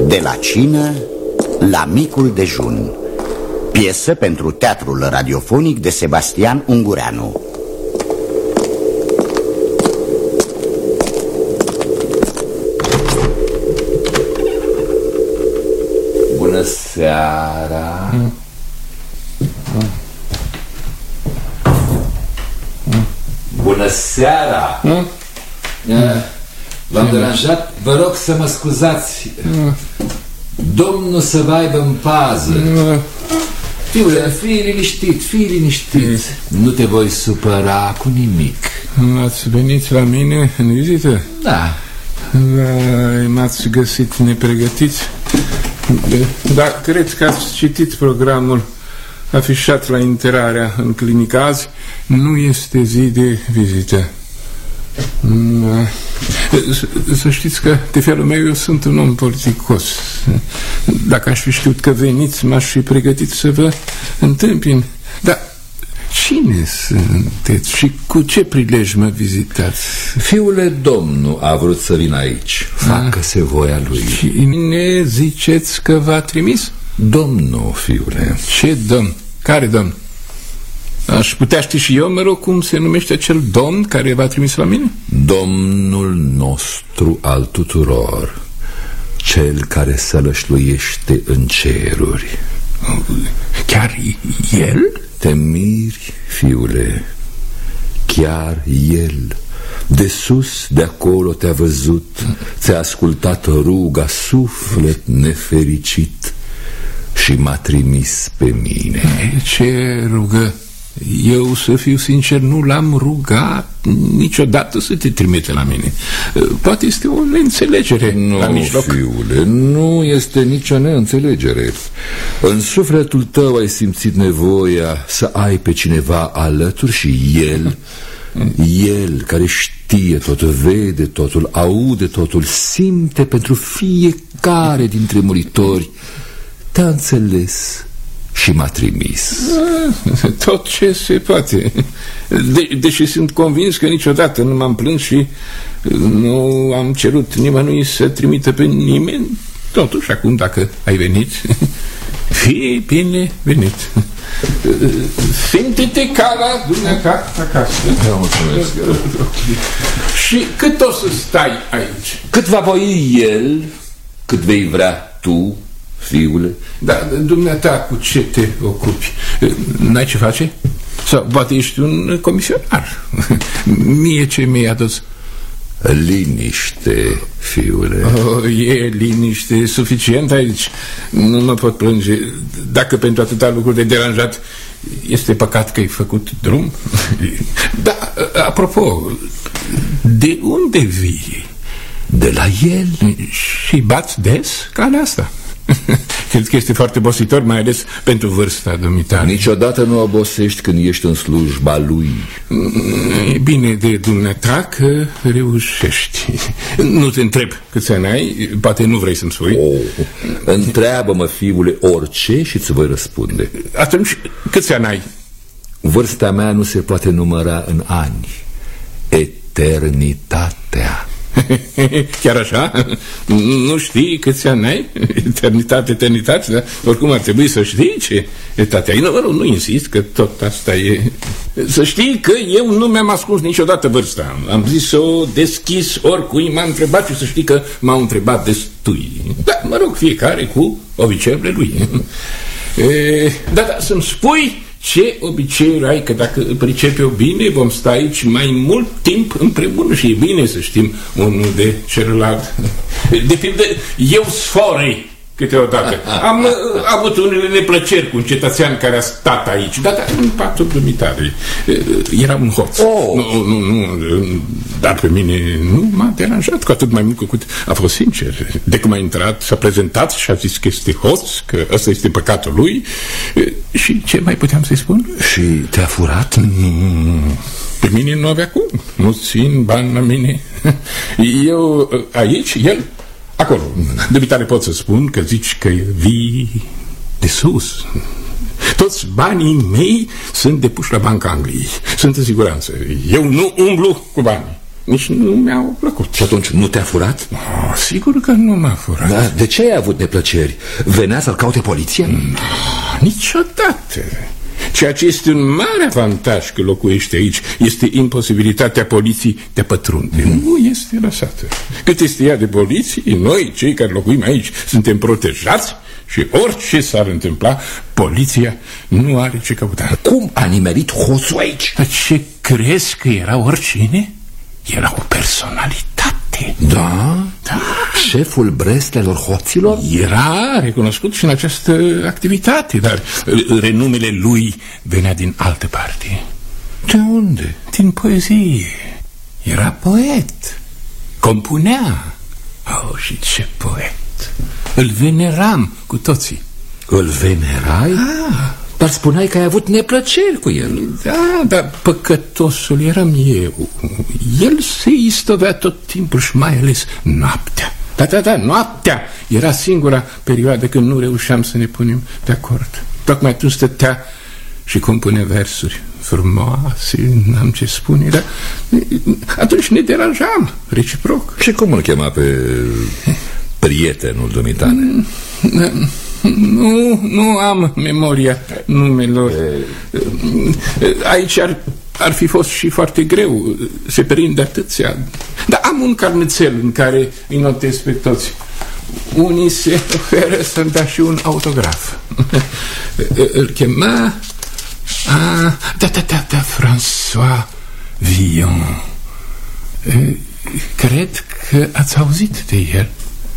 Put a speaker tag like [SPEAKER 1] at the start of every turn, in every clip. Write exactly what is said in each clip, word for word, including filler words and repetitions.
[SPEAKER 1] De la cină la micul dejun. Piesă pentru teatrul radiofonic de Sebastian Ungureanu.
[SPEAKER 2] Bună seara. mm. Mm. Bună seara. mm. V-am deranjat? Vă rog să mă scuzați. mm. Domnul să vă aibă în pază. mm. Fiule, fii liniștit, fii liniștit. mm. Nu te voi supăra cu nimic.
[SPEAKER 3] Ați venit la mine în vizită?
[SPEAKER 2] Da.
[SPEAKER 3] M-ați găsit nepregătiți? Da, cred că ați citit programul afișat la intrarea în clinică azi. Nu este zi de vizită. Să știți că, de felul meu, eu sunt un om politicos. Dacă aș fi știut că veniți, m-aș fi pregătit să vă întâmpin. Dar cine sunteți și cu ce prilej mă vizitați?
[SPEAKER 2] Fiule, domnul a vrut să vină aici. Facă-se voia lui.
[SPEAKER 3] Și ne ziceți că v-a trimis?
[SPEAKER 2] Domnul, fiule.
[SPEAKER 3] Ce domn? Care domn? Aș putea ști și eu, mă rog, cum se numește acel domn care v-a trimis la mine?
[SPEAKER 2] Domnul nostru al tuturor, cel care sălășluiește în ceruri.
[SPEAKER 3] Chiar el?
[SPEAKER 2] Te miri, fiule, chiar el. De sus, de acolo te-a văzut, ți-a ascultat ruga, suflet nefericit, și m-a trimis pe mine.
[SPEAKER 3] Ce rugă? Eu, să fiu sincer, nu l-am rugat niciodată să te trimite la mine. Poate este o neînțelegere
[SPEAKER 2] nu,
[SPEAKER 3] la mijloc.
[SPEAKER 2] Fiule, nu este nicio neînțelegere. În sufletul tău ai simțit nevoia să ai pe cineva alături și el, el care știe totul, vede totul, aude totul, simte pentru fiecare dintre muritori, te-a înțeles și m-a trimis.
[SPEAKER 3] Tot ce se poate. De, Deși sunt convins că niciodată nu m-am plâns și nu am cerut nimănui să trimită pe nimeni, totuși acum, dacă ai venit, fie bine venit. Simte-te ca la dumneata acasă.
[SPEAKER 2] Eu mulțumesc.
[SPEAKER 3] Și cât o să stai aici?
[SPEAKER 2] Cât va voi el, cât vei vrea tu, fiule.
[SPEAKER 3] Da, dumneata, cu ce te ocupi? N-ai ce face? Sau poate ești un comisionar? Mie ce mi-ai adus?
[SPEAKER 2] Liniște, fiule.
[SPEAKER 3] Oh, e liniște suficient aici. Nu mă pot plânge. Dacă pentru atâta lucruri de deranjat, este păcat că ai făcut drum. Da, apropo, de unde vii?
[SPEAKER 2] De la el.
[SPEAKER 3] Și bați des calea asta? Cred că este foarte obositor, mai ales pentru vârsta dumitare.
[SPEAKER 2] Niciodată nu obosești când ești în slujba lui.
[SPEAKER 3] E bine de dumneata că reușești. Nu te întreb câți ani ai, poate nu vrei să-mi spui.
[SPEAKER 2] Oh, întreabă-mă, fiule, orice și îți voi răspunde.
[SPEAKER 3] Atunci, câți ani ai?
[SPEAKER 2] Vârsta mea nu se poate număra în ani. Eternitatea.
[SPEAKER 3] Chiar așa? Nu știi câți ani ai? Eternitate, eternitate, dar oricum ar trebui să știi ce etate ai. Nu, nu insist că tot asta e. Să știi că eu nu mi-am ascuns niciodată vârsta. Am zis-o deschis oricui m-a întrebat și să știi că m-au întrebat destui. Da, mă rog, fiecare cu obiceiurile lui. E, da, da, să-mi spui ce obiceiuri ai, că dacă pricepi eu bine, vom sta aici mai mult timp împreună și e bine să știm unul de celălalt. De pildă, eu sforei câteodată. Am uh, avut unele neplăceri cu un cetățean care a stat aici, dar, dar în patul dumitare. Era un hoț.
[SPEAKER 2] Oh.
[SPEAKER 3] Nu, nu, nu, dar pe mine nu m-a deranjat, cu atât mai mult cu cât a fost sincer. De cum a intrat, s-a prezentat și a zis că este hoț, că ăsta este păcatul lui. Și ce mai puteam să-i spun?
[SPEAKER 2] Și te-a furat?
[SPEAKER 3] Nu, pe mine nu avea cum. Nu țin bani la mine. Eu aici, el acolo. Dumitare pot să spun că zici că vii de sus. Toți banii mei sunt depuși la Banca Angliei. Sunt în siguranță. Eu nu umblu cu banii. nici nu mi-au plăcut.
[SPEAKER 2] Și atunci nu te-a furat?
[SPEAKER 3] Oh, sigur că nu m-a furat.
[SPEAKER 2] Da, de ce ai avut neplăceri? Venea să-l caute poliția?
[SPEAKER 3] No, niciodată. Ceea ce este un mare avantaj că locuiește aici este imposibilitatea poliției de a pătrunde. Mm. Nu este lăsată. Cât este ea de poliție, noi, cei care locuim aici, suntem protejați și orice s-ar întâmpla, poliția nu are ce căuta.
[SPEAKER 2] Cum a nimerit hoțul aici?
[SPEAKER 3] Dar ce crezi că era oricine? Era o personalitate.
[SPEAKER 2] Da?
[SPEAKER 3] Da.
[SPEAKER 2] Șeful Brestelor hoților?
[SPEAKER 3] Era recunoscut și în această activitate, dar renumele lui venea din altă parte.
[SPEAKER 2] De unde?
[SPEAKER 3] Din poezie. Era poet. Compunea. Oh, și ce poet. Îl veneram cu toții.
[SPEAKER 2] Îl venerai? Ah. Dar spuneai că ai avut neplăceri cu el.
[SPEAKER 3] Da, dar păcătosul eram eu. El se istovea tot timpul și mai ales noaptea. Da, da, da, noaptea era singura perioadă când nu reușeam să ne punem de acord. Tocmai atunci stătea și compune versuri frumoase, n-am ce spune, dar atunci ne deranjam reciproc.
[SPEAKER 2] Și cum îl chema pe prietenul dumitale?
[SPEAKER 3] Nu, nu am memoria numelor. Aici ar, ar fi fost și foarte greu. Se prinde atâția. Dar am un carnețel în care îi notez pe toți. Unii se oferă să-mi dea și un autograf. Îl chema ah, Da, da, da, da, François Villon. Cred că ați auzit de el.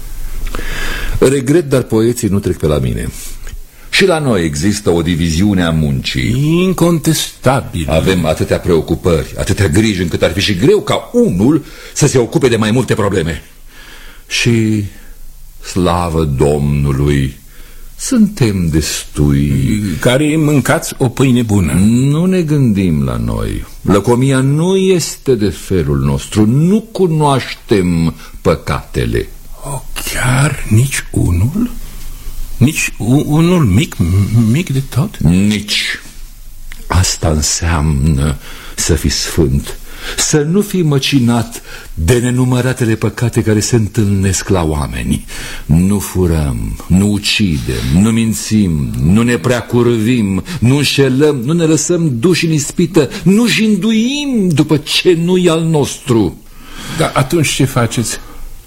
[SPEAKER 2] Regret, dar poeții nu trec pe la mine. Și la noi există o diviziune a muncii.
[SPEAKER 3] Incontestabil.
[SPEAKER 2] Avem atâtea preocupări, atâtea griji, încât ar fi și greu ca unul să se ocupe de mai multe probleme. Și, slavă Domnului, suntem destui
[SPEAKER 3] care mâncați o pâine bună.
[SPEAKER 2] Nu ne gândim la noi. Lăcomia nu este de felul nostru. Nu cunoaștem păcatele.
[SPEAKER 3] O, chiar nici unul? Nici unul mic, mic de tot?
[SPEAKER 2] Nici. Asta înseamnă să fii sfânt, să nu fii măcinat de nenumăratele păcate care se întâlnesc la oameni. Nu furăm, nu ucidem, nu mințim, nu ne prea curvim, nu înșelăm, nu ne lăsăm duși în ispită, nu jinduim după ce nu-i al nostru.
[SPEAKER 3] Dar atunci ce faceți?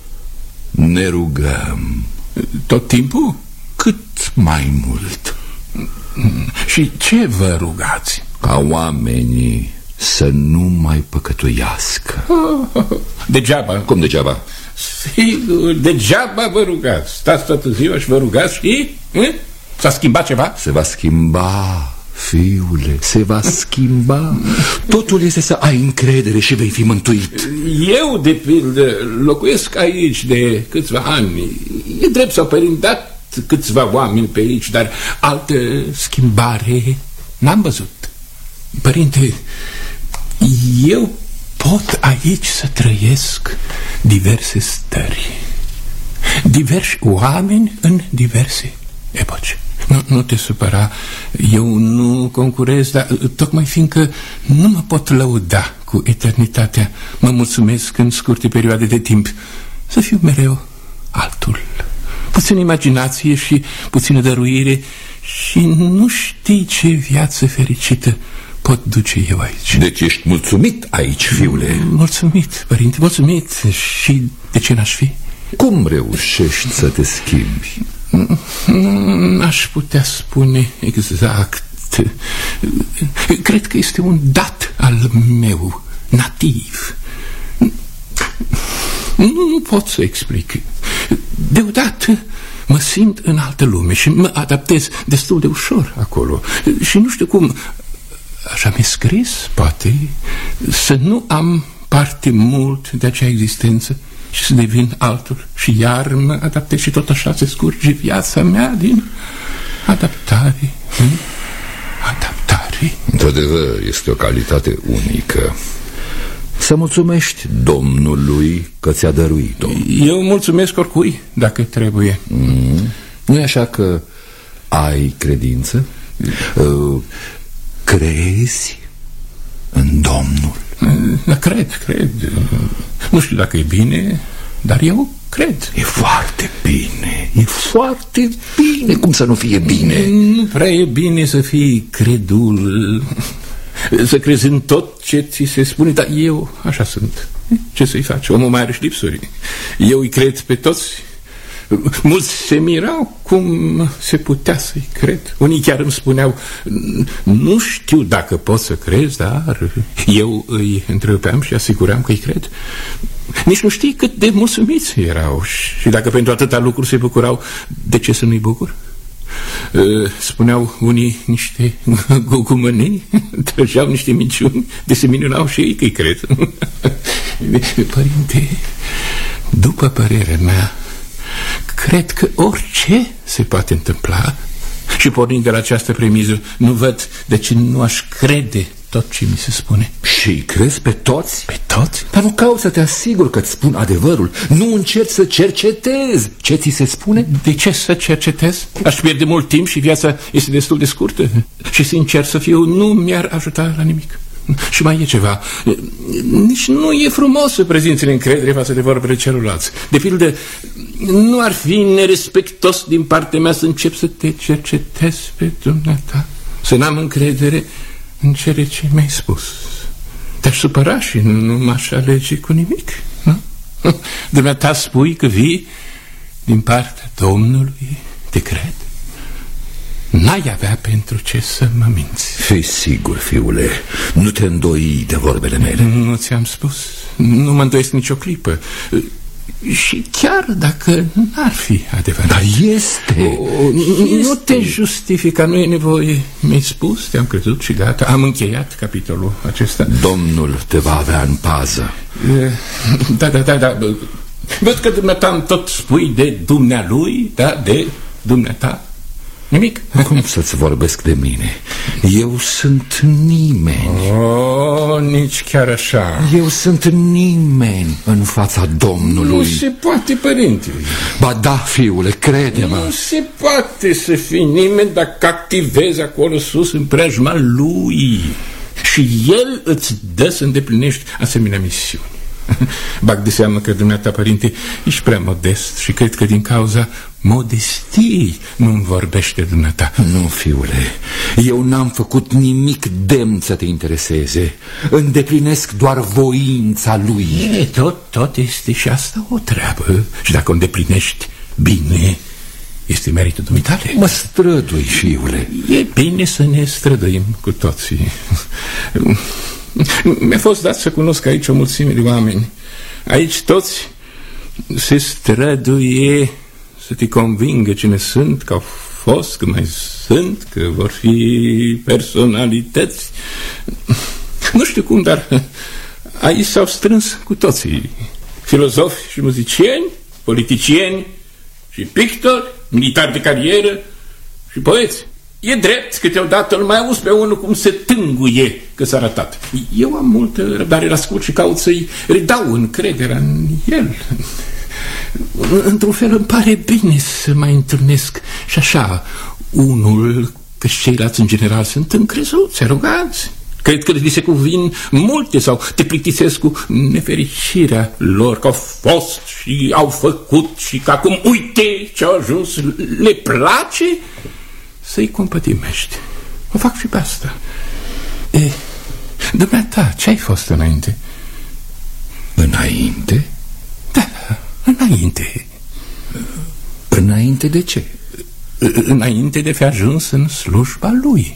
[SPEAKER 2] Ne rugăm.
[SPEAKER 3] Tot timpul?
[SPEAKER 2] Cât mai mult.
[SPEAKER 3] Și ce vă rugați?
[SPEAKER 2] Ca oamenii să nu mai păcătuiască.
[SPEAKER 3] Degeaba.
[SPEAKER 2] Cum degeaba?
[SPEAKER 3] Sigur, degeaba vă rugați. Stați toată ziua și vă rugați și s-a schimbat ceva?
[SPEAKER 2] Se va schimba, fiule, se va schimba. Totul este să ai încredere și vei fi mântuit.
[SPEAKER 3] Eu, de pildă, locuiesc aici de câțiva ani. E drept să-o părindat câțiva oameni pe aici, dar altă schimbare n-am văzut. Părinte, eu pot aici să trăiesc diverse stări, diversi oameni în diverse epoci. Nu, nu te supăra, eu nu concurez, dar tocmai fiindcă nu mă pot lăuda cu eternitatea, mă mulțumesc în scurte perioade de timp să fiu mereu altul. Puțină imaginație și puțină dăruire și nu știi ce viață fericită pot duce eu aici.
[SPEAKER 2] Deci ești mulțumit aici, fiule?
[SPEAKER 3] Mulțumit, părinte, mulțumit. Și de ce n-aș fi?
[SPEAKER 2] Cum reușești să te schimbi?
[SPEAKER 3] N-aș putea spune exact. Cred că este un dat al meu, nativ. Nu, nu pot să explic. Deodată mă simt în altă lume și mă adaptez destul de ușor acolo. Și nu știu cum, așa mi-e scris, poate, să nu am parte mult de acea existență și să devin altul. Și iar mă adaptez și tot așa se scurge viața mea din adaptare. Adaptare.
[SPEAKER 2] Într-adevăr, este o calitate unică. Să mulțumești Domnului că ți-a dăruit-o.
[SPEAKER 3] Eu mulțumesc oricui, dacă trebuie.
[SPEAKER 2] Mm. Nu e așa că ai credință? Uh, crezi în Domnul?
[SPEAKER 3] Da, cred, cred. Nu știu dacă e bine, dar eu cred.
[SPEAKER 2] E foarte bine, e foarte bine. Cum să nu fie bine?
[SPEAKER 3] Nu prea e bine să fii credul, să crezi în tot ce ți se spune, dar eu așa sunt. Ce să-i faci? Omul mai are și lipsuri. Eu îi cred pe toți. Mulți se mirau cum se putea să-i cred. Unii chiar îmi spuneau: nu știu dacă pot să crezi, dar eu îi întrebeam și asiguram că îi cred. Nici nu știi cât de mulțumiți erau. Și dacă pentru atâta lucruri se bucurau, de ce să nu-i bucur? Spuneau unii niște gugumănii, trăgeau niște minciuni, de se minunau și ei că-i cred. Părinte, după părerea mea, cred că orice se poate întâmpla. Și pornind de la această premiză, nu văd de ce nu aș crede tot ce mi se spune.
[SPEAKER 2] Și crezi pe toți?
[SPEAKER 3] Pe toți?
[SPEAKER 2] Dar nu cauți să te asiguri că îți spun adevărul. Nu încerci să cercetezi ce ți se spune.
[SPEAKER 3] De ce să cercetez? Aș pierde mult timp și viața este destul de scurtă. Și sincer să fiu, nu mi-ar ajuta la nimic. Și mai e ceva. Nici nu e frumos să prezinți încredere față de vorbele celorlalți. De pildă, nu ar fi nerespectos din partea mea să încep să te cercetez pe dumneata, să n-am încredere în cele ce mi-ai spus. Te-aș supăra și nu m-aș alege cu nimic, nu? Dumneata spui că vii din partea Domnului, te cred. N-ai avea pentru ce să mă minți.
[SPEAKER 2] Fii sigur, fiule, nu te îndoi de vorbele mele.
[SPEAKER 3] Nu ți-am spus, nu mă îndoiesc nicio clipă. Și chiar dacă n-ar fi adevărat.
[SPEAKER 2] Dar este,
[SPEAKER 3] o, este. Nu te justifica, nu e nevoie. Mi-ai spus, te-am crezut și gata. Am încheiat capitolul acesta.
[SPEAKER 2] Domnul te va avea în pază.
[SPEAKER 3] Da, da, da, da. Văd că dumneata tot spui de dumnealui, da, de dumneata. Nimic.
[SPEAKER 2] Cum să-ți vorbesc de mine? Eu sunt nimeni.
[SPEAKER 3] Oh, nici chiar așa.
[SPEAKER 2] Eu sunt nimeni în fața Domnului.
[SPEAKER 3] Nu se poate, părinte.
[SPEAKER 2] Ba da, fiule, crede-mă.
[SPEAKER 3] Nu se poate să fii nimeni dacă activezi acolo sus în preajma lui. Și el îți dă să îndeplinești asemenea misiuni. Bag de seamă că dumneata, părinte, ești prea modest și cred că din cauza modestiei nu-mi vorbește dumneata.
[SPEAKER 2] Nu, fiule, eu n-am făcut nimic demn să te intereseze. Îndeplinesc doar voința lui.
[SPEAKER 3] E, tot, tot este și asta o treabă. Și dacă o îndeplinești bine, este meritul dumitale.
[SPEAKER 2] Mă strădui, fiule.
[SPEAKER 3] E bine să ne străduim cu toții. Mi-a fost dat să cunosc aici o mulțime de oameni. Aici toți se străduie să te convingă cine sunt, că au fost, că mai sunt, că vor fi personalități. Nu știu cum, dar aici s-au strâns cu toții. Filozofi și muzicieni, politicieni și pictori, militari de carieră și poeți. E drept, câteodată îl mai auzi pe unul cum se tânguie că s-a ratat. Eu am multă răbdare, la ascult și caut să-i redau încrederea în el. Într-un fel îmi pare bine să mai întâlnesc și așa unul, că și ceilalți în general sunt încrezuți, aroganți. Cred că li se cuvin multe sau te plictisesc cu nefericirea lor, că au fost și au făcut și că acum uite ce au ajuns, le place să-i compătimești. O fac și pe asta. E, dumneata, ce ai fost înainte?
[SPEAKER 2] Înainte?
[SPEAKER 3] Da, înainte.
[SPEAKER 2] Înainte de ce?
[SPEAKER 3] Înainte de fi ajuns în slujba lui.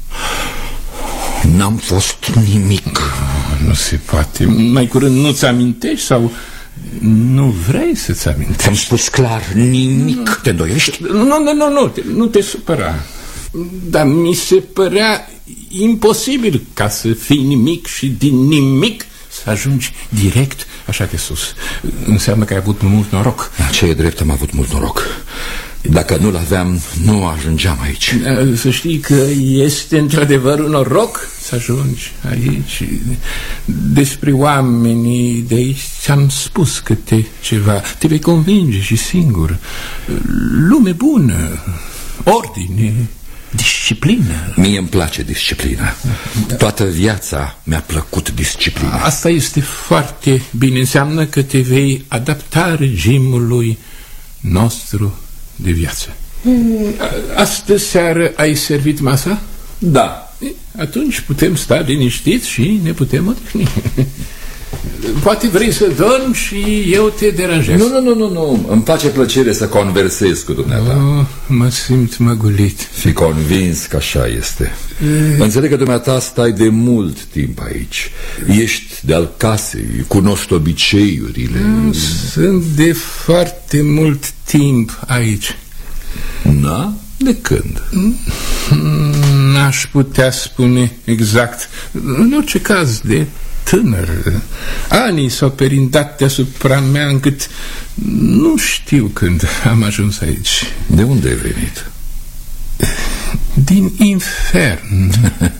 [SPEAKER 2] N-am fost nimic.
[SPEAKER 3] Nu se poate. Mai curând nu-ți amintești sau nu vrei să-ți amintești?
[SPEAKER 2] Ți-am spus clar, nimic. Nu. Te îndoiești?
[SPEAKER 3] Nu, nu, nu, nu, nu te supăra. Dar mi se părea imposibil ca să fii nimic și din nimic să ajungi direct așa de sus. Înseamnă că ai avut mult noroc.
[SPEAKER 2] Ce e drept, am avut mult noroc. Dacă nu-l aveam, nu ajungeam aici.
[SPEAKER 3] Să știi că este într-adevăr un noroc să ajungi aici. Despre oamenii de aici ți-am spus câte ceva. Te vei convinge și singur. Lume bună, ordine, disciplină.
[SPEAKER 2] Mie îmi place disciplina. Toată viața mi-a plăcut disciplina.
[SPEAKER 3] Asta este foarte bine. Înseamnă că te vei adapta regimului nostru de viață. Astăzi seară ai servit masa?
[SPEAKER 2] Da.
[SPEAKER 3] Atunci putem sta liniștiți și ne putem odihni. Poate vrei să dormi și eu te deranjez.
[SPEAKER 2] Nu, nu, nu, nu, nu. Îmi face plăcere să conversez cu dumneata.
[SPEAKER 3] Oh, mă simt măgulit.
[SPEAKER 2] Fi convins că așa este. e... Înțeleg că dumneata stai de mult timp aici. Ești de-al casei, cunoști obiceiurile.
[SPEAKER 3] Sunt de foarte mult timp aici.
[SPEAKER 2] Da? De când?
[SPEAKER 3] N-aș putea spune exact. În orice caz, de tânăr. Anii s-au perindat deasupra mea încât nu știu când am ajuns aici.
[SPEAKER 2] De unde ai venit?
[SPEAKER 3] Din infern.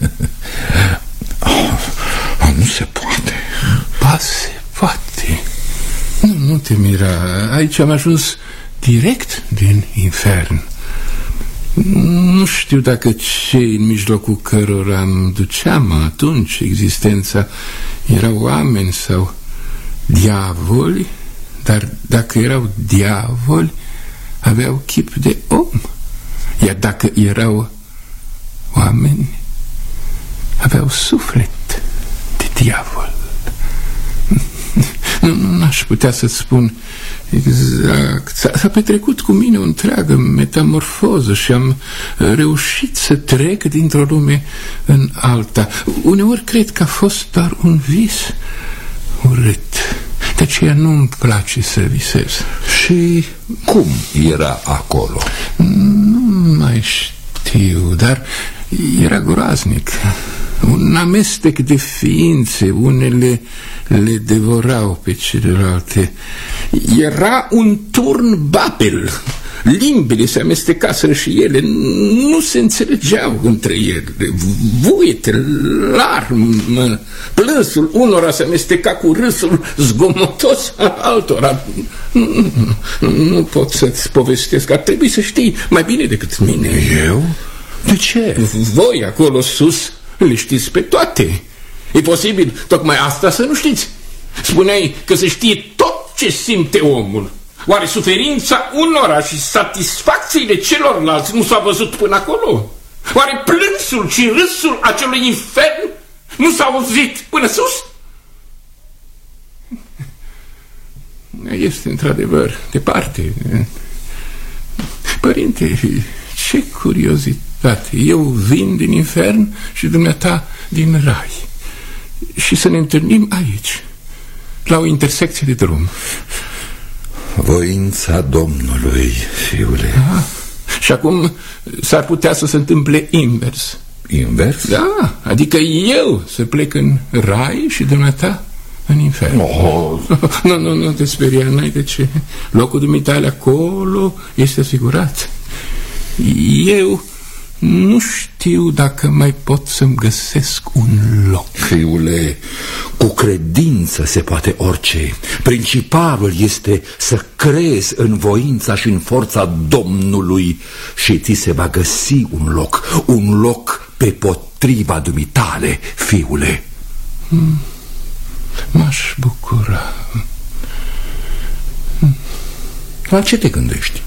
[SPEAKER 2] oh, nu se poate.
[SPEAKER 3] Ba, se poate. Nu, nu te mira. Aici am ajuns direct din infern. Nu știu dacă cei în mijlocul cărora îmi duceam atunci existența erau oameni sau diavoli, dar dacă erau diavoli, aveau chip de om, iar dacă erau oameni, aveau suflet de diavol. Nu, n-aș putea să-ți spun exact. S-a petrecut cu mine o întreagă metamorfoză și am reușit să trec dintr-o lume în alta. Uneori cred că a fost doar un vis urât. De aceea nu-mi place să visez.
[SPEAKER 2] Și cum era acolo?
[SPEAKER 3] Nu mai știu, dar era groaznic. Un amestec de ființe, unele le devorau pe celelalte. Era un turn Babel. Limbile se amestecaseră și ele, nu se înțelegeau între ele. Vuiete, larmă, plânsul unora se amesteca cu râsul zgomotos al altora. Nu, nu, nu pot să-ți povestesc, ar trebui să știi mai bine decât mine.
[SPEAKER 2] Eu? De ce?
[SPEAKER 3] Voi acolo sus le știți pe toate. E posibil tocmai asta să nu știți. Spuneai că se știe tot ce simte omul. Oare suferința unora și satisfacțiile celorlalți nu s-au văzut până acolo? Oare plânsul și râsul acelui infern nu s-au auzit până sus? Este într-adevăr departe. Părinte, ce curiozitate. Eu vin din infern și dumneata din rai. Și să ne întâlnim aici, la o intersecție de drum.
[SPEAKER 2] Voința Domnului, fiule.
[SPEAKER 3] Ah, și acum s-ar putea să se întâmple invers.
[SPEAKER 2] Invers?
[SPEAKER 3] Da, adică eu să plec în rai și dumneata în infern.
[SPEAKER 2] Oh.
[SPEAKER 3] Nu, nu, nu te speria, n-ai de ce. Locul dumitale acolo este asigurat. Eu nu știu dacă mai pot să-mi găsesc un loc.
[SPEAKER 2] Fiule, cu credință se poate orice. Principalul este să crezi în voința și în forța Domnului și ți se va găsi un loc, un loc pe potriva dumitale, fiule.
[SPEAKER 3] Hmm. M-aș bucura.
[SPEAKER 2] Hmm. La ce te gândești?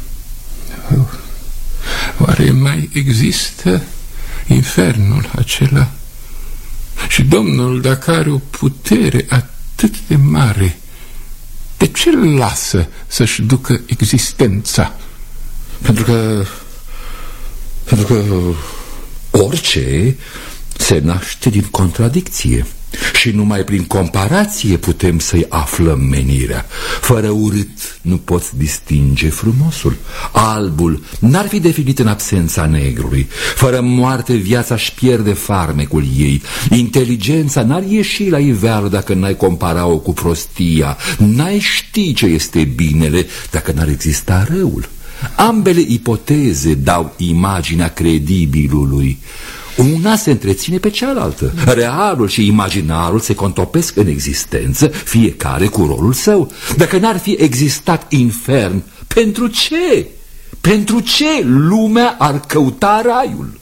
[SPEAKER 3] Oare mai există infernul acela? Și Domnul, dacă are o putere atât de mare, de ce îl lasă să-și ducă existența?
[SPEAKER 2] Pentru că Pentru că orice se naște din contradicție. Și numai prin comparație putem să-i aflăm menirea. Fără urât nu poți distinge frumosul. Albul n-ar fi definit în absența negrului. Fără moarte viața își pierde farmecul ei. Inteligența n-ar ieși la iveală dacă n-ai compara-o cu prostia. N-ai ști ce este binele dacă n-ar exista răul. Ambele ipoteze dau imaginea credibilului. Una se întreține pe cealaltă. Realul și imaginarul se contopesc în existență, fiecare cu rolul său. Dacă n-ar fi existat infern, pentru ce? Pentru ce lumea ar căuta raiul?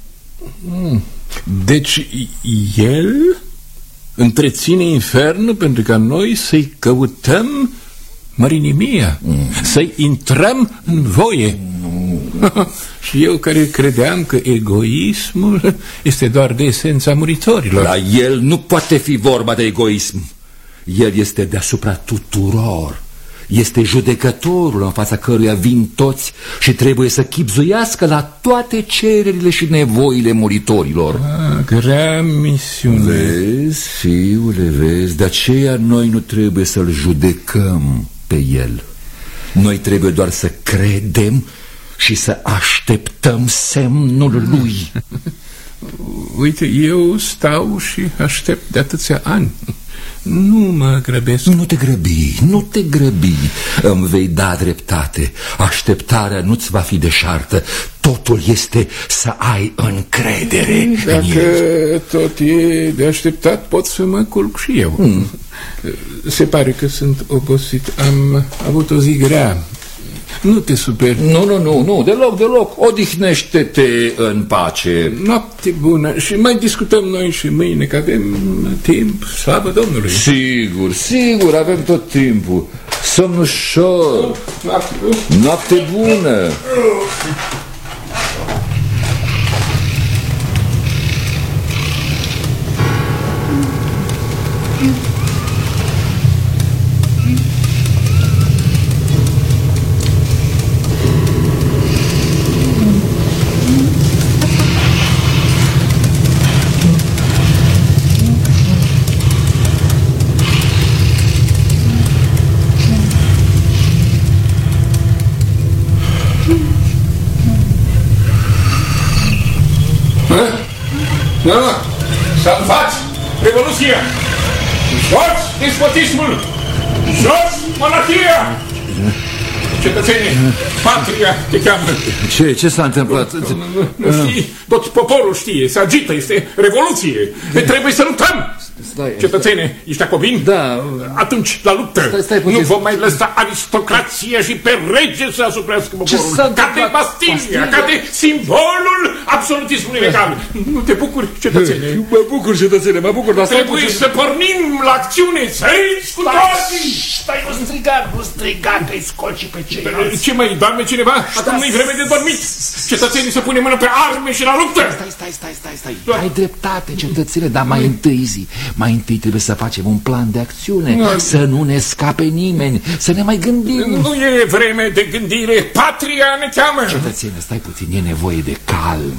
[SPEAKER 3] Deci el întreține infernul pentru ca noi să-i căutăm mărinimia, mm. să-i intrăm în voie. Mm. Și eu care credeam că egoismul este doar de esența muritorilor.
[SPEAKER 2] La el nu poate fi vorba de egoism. El este deasupra tuturor. Este judecătorul în fața căruia vin toți și trebuie să chibzuiască la toate cererile și nevoile muritorilor.
[SPEAKER 3] Ah, grea misiune.
[SPEAKER 2] Vezi, fiule, vezi, de aceea noi nu trebuie să-l judecăm pe el. Noi trebuie doar să credem și să așteptăm semnul lui.
[SPEAKER 3] Uite, eu stau și aștept de atâția ani. Nu mă grăbesc.
[SPEAKER 2] Nu te grăbi, nu te grăbi. Îmi vei da dreptate. Așteptarea nu-ți va fi deșartă. Totul este să ai încredere.
[SPEAKER 3] Dacă tot e de așteptat, pot să mă culc și eu. mm. Se pare că sunt obosit. Am avut o zi grea. Nu te superi.
[SPEAKER 2] Nu, nu, nu, nu, deloc, deloc. Odihnește-te în pace.
[SPEAKER 3] Noapte bună. Și mai discutăm noi și mâine, că avem timp. Slavă Domnului.
[SPEAKER 2] Sigur, sigur, avem tot timpul. Somn ușor.
[SPEAKER 3] Noapte,
[SPEAKER 2] Noapte bună.
[SPEAKER 3] Da, salvați revoluția! Jos despotismul! Jos monarhia! Cetățenii, patria te cheamă.
[SPEAKER 2] Ce, ce s-a întâmplat?
[SPEAKER 3] Nu, nu, nu știi, tot poporul știe, se agită, este revoluție. Trebuie să luptăm.
[SPEAKER 2] Stai,
[SPEAKER 3] Cetățene, ești acobin?
[SPEAKER 2] Da.
[SPEAKER 3] Atunci, la luptă.
[SPEAKER 2] Stai, stai puțin.
[SPEAKER 3] Nu vom mai lăsa aristocrația și pe rege să asuprească poporul. Ca de Bastilia, ca de simbolul absolutismului legal. Nu te bucuri, cetățene?
[SPEAKER 2] Mă bucur, cetățene, mă bucur, dar stai
[SPEAKER 3] Trebuie
[SPEAKER 2] puțin.
[SPEAKER 3] să pornim la acțiune, să-i cu toții!
[SPEAKER 4] Stai, nu striga, nu striga, că-i scoci pe ceilalți.
[SPEAKER 3] Ce mai doarme cineva? Acum nu-i vreme de dormit. Cetățenii să punem mână pe arme și la luptă.
[SPEAKER 4] Stai, stai, stai, stai, stai. Ai dreptate, cetățene, dar mai întâi zi. Mai întâi trebuie să facem un plan de acțiune, să nu ne scape nimeni, să ne mai gândim.
[SPEAKER 3] Nu e vreme de gândire, patria ne cheamă.
[SPEAKER 4] Cetățene, stai puțin, e nevoie de calm.